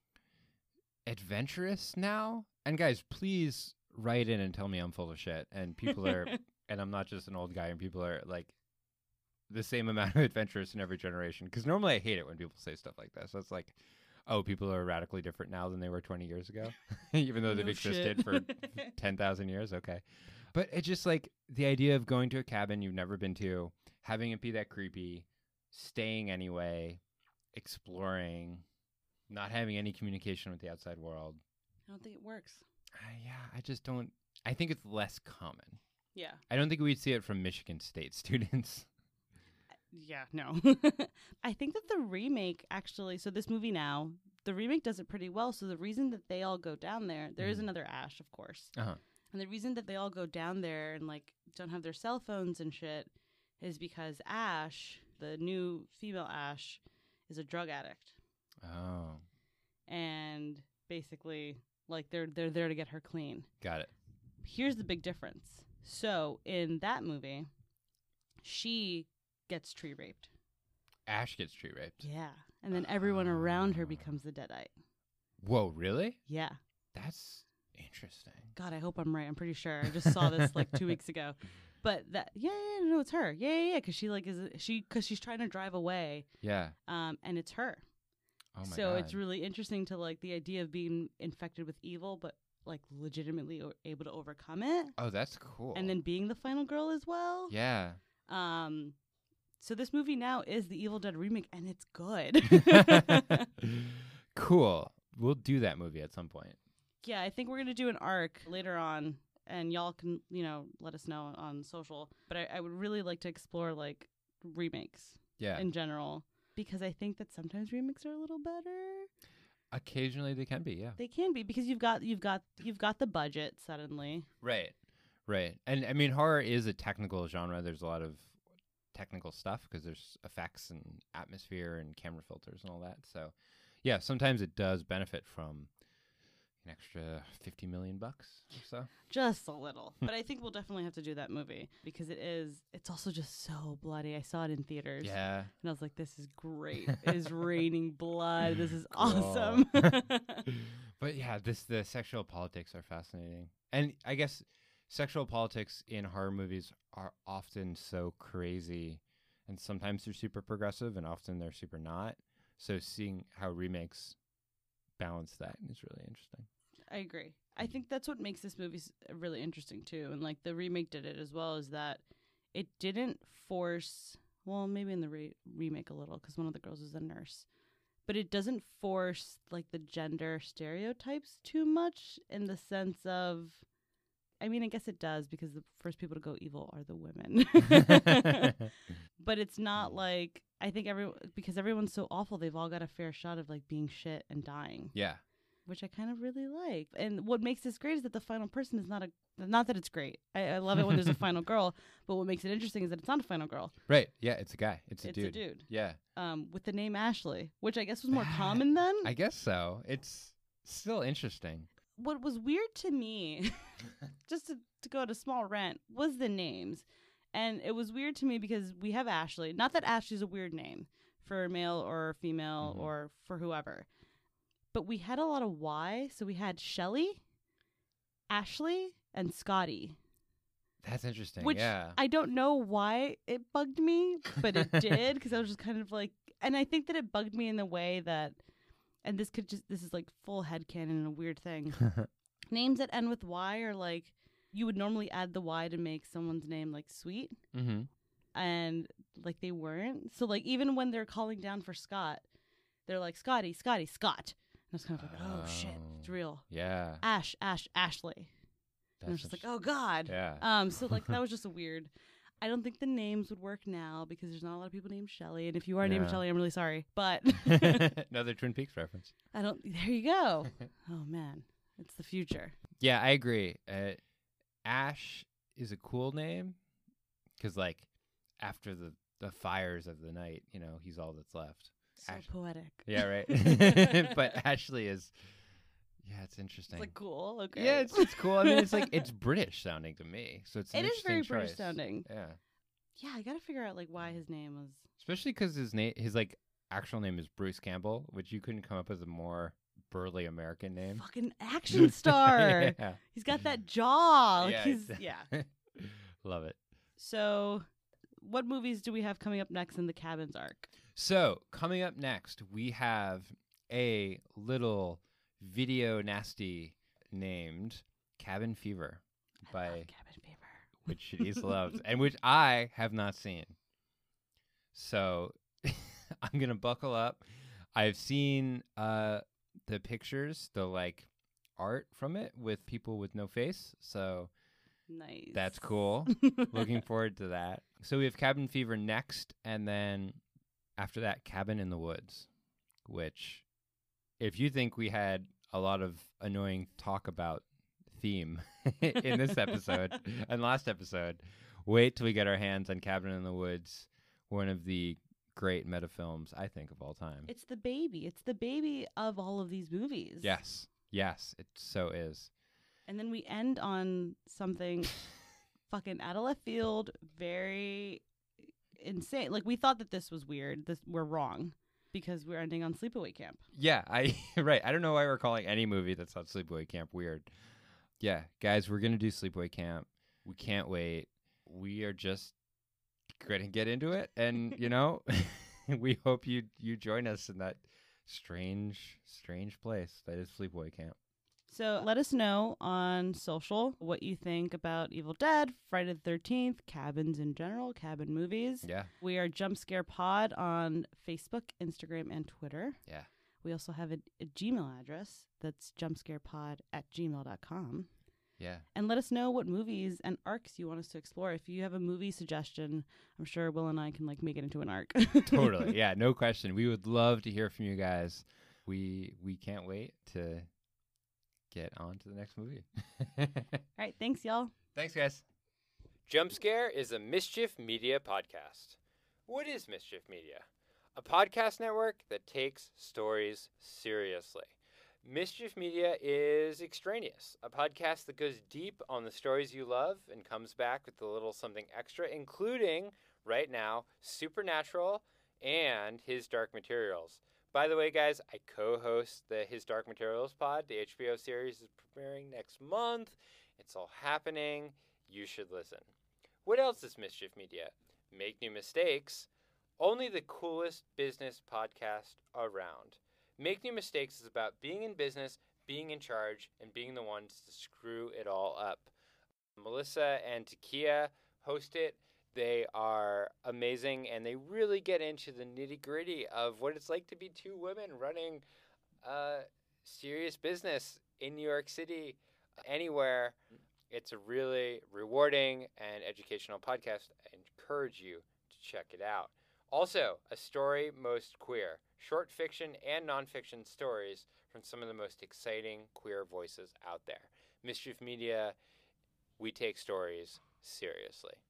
adventurous now. And guys, please write in and tell me I'm full of shit. And people are, and I'm not just an old guy, and people are like the same amount of adventurous in every generation. Because normally I hate it when people say stuff like this. So it's like, oh, people are radically different now than they were 20 years ago, even though they've existed for 10,000 years. Okay. But it's just like the idea of going to a cabin you've never been to, having it be that creepy, staying anyway, exploring, not having any communication with the outside world. I don't think it works. Yeah, I just don't. I think it's less common. Yeah. I don't think we'd see it from Michigan State students. Yeah, no. I think that the remake actually, so this movie now, the remake does it pretty well. So the reason that they all go down there is another Ash, of course. Uh-huh. And the reason that they all go down there and like don't have their cell phones and shit is because Ash, the new female Ash, is a drug addict. Oh. And basically, like, they're there to get her clean. Got it. Here's the big difference. So in that movie, she gets tree raped. Ash gets tree raped. Yeah. And then everyone around her becomes the Deadite. Whoa, really? Yeah. That's Interesting. God, I hope I'm right. I'm pretty sure. I just saw this like 2 weeks ago. But that, no, it's her. Yeah. Because because she's trying to drive away. Yeah. And it's her. Oh my So God. it's really interesting to like the idea of being infected with evil, but like legitimately able to overcome it. Oh, that's cool. And then being the final girl as well. Yeah. So this movie now is the Evil Dead remake, and it's good. Cool. We'll do that movie at some point. Yeah, I think we're gonna do an arc later on, and y'all can let us know on social. But I would really like to explore like remakes Yeah. in general, because I think that sometimes remakes are a little better. Occasionally they can be, yeah. They can be, because you've got the budget suddenly. Right. And I mean, horror is a technical genre. There's a lot of technical stuff because there's effects and atmosphere and camera filters and all that. So, yeah, sometimes it does benefit from an extra $50 million or so. Just a little. But I think we'll definitely have to do that movie, because it's also just so bloody. I saw it in theaters. Yeah. And I was like, this is great. It is raining blood. This is Cool. awesome. But yeah, the sexual politics are fascinating. And I guess sexual politics in horror movies are often so crazy, and sometimes they're super progressive and often they're super not. So seeing how remakes balance that is really interesting. I agree. I think that's what makes this movie really interesting too. And like the remake did it as well, is that it didn't force, well, maybe in the remake a little, because one of the girls is a nurse, but it doesn't force like the gender stereotypes too much, in the sense of, I mean, I guess it does, because the first people to go evil are the women. But it's not like, I think because everyone's so awful, they've all got a fair shot of like being shit and dying. Yeah. Which I kind of really like. And what makes this great is that the final person is not that it's great. I love it when there's a final girl, but what makes it interesting is that it's not a final girl. Right. Yeah, it's a guy. It's a It's dude. a dude. Yeah. With the name Ashley, which I guess was more common then. I guess so. It's still interesting. What was weird to me, just to go at a small rant, was the names. And it was weird to me because we have Ashley. Not that Ashley's a weird name for male or female or for whoever. But we had a lot of Y. So we had Shelly, Ashley, and Scotty. That's interesting. Which yeah. I don't know why it bugged me, but it did, because I was just kind of like, and I think that it bugged me in the way that, and this is like full headcanon and a weird thing. Names that end with Y are like, you would normally add the Y to make someone's name like sweet. Mm-hmm. And like they weren't. So like even when they're calling down for Scott, they're like, Scotty, Scott. And I was kind of like, oh shit, it's real. Yeah. Ashley. And I was just like, oh God. Yeah. So like that was just a weird. I don't think the names would work now, because there's not a lot of people named Shelley. And if you are named Shelley, I'm really sorry. But Another Twin Peaks reference. there you go. Oh man, it's the future. Yeah, I agree. Ash is a cool name because, like, after the fires of the night, he's all that's left. So poetic. Yeah, right. But Ashley is, it's interesting. It's like cool. Okay. Yeah, it's cool. I mean, it's like it's British sounding to me, so it's an It is interesting very choice. British sounding. Yeah, Yeah, I gotta figure out like why his name was. especially because his like actual name is Bruce Campbell, which you couldn't come up with a more burly American name. Fucking action star. Yeah. He's got that jaw. Like Yeah, Love it. So, what movies do we have coming up next in the Cabins arc? So, coming up next, we have a little video nasty named Cabin Fever I love Cabin Fever. which Shanice loves and which I have not seen. So, I'm going to buckle up. I've seen the pictures, the like art from it with people with no face. So, Nice. that's cool. Looking forward to that. So we have Cabin Fever next, and then after that, Cabin in the Woods, which, if you think we had a lot of annoying talk about theme in this episode and last episode, wait till we get our hands on Cabin in the Woods, one of the great meta films, I think, of all time. It's the baby. It's the baby of all of these movies. Yes, it so is. And then we end on something fucking out of left field, very insane. Like, we thought that this was weird. We're wrong, because we're ending on Sleepaway Camp. Yeah, right. I don't know why we're calling any movie that's on Sleepaway Camp weird. Yeah, guys, we're going to do Sleepaway Camp. We can't wait. We are just going to get into it. And, we hope you join us in that strange place that is Sleepaway Camp. So let us know on social what you think about Evil Dead, Friday the 13th, cabins in general, cabin movies. Yeah. We are Jump Scare Pod on Facebook, Instagram, and Twitter. Yeah. We also have a Gmail address that's jumpscarepod@gmail.com. Yeah. And let us know what movies and arcs you want us to explore. If you have a movie suggestion, I'm sure Will and I can make it into an arc. Totally. Yeah, no question. We would love to hear from you guys. We can't wait to get on to the next movie. All right. Thanks, y'all. Thanks, guys. Jump Scare is a Mischief Media podcast. What is Mischief Media? A podcast network that takes stories seriously. Mischief Media is Extraneous, a podcast that goes deep on the stories you love and comes back with a little something extra, including, right now, Supernatural and His Dark Materials. By the way, guys, I co-host the His Dark Materials pod. The HBO series is premiering next month. It's all happening. You should listen. What else is Mischief Media? Make no mistakes. Only the coolest business podcast around. Make No Mistakes is about being in business, being in charge, and being the ones to screw it all up. Melissa and Takia host it. They are amazing, and they really get into the nitty-gritty of what it's like to be two women running a serious business in New York City, anywhere. It's a really rewarding and educational podcast. I encourage you to check it out. Also, A Story Most Queer, short fiction and nonfiction stories from some of the most exciting queer voices out there. Mischief Media, we take stories seriously.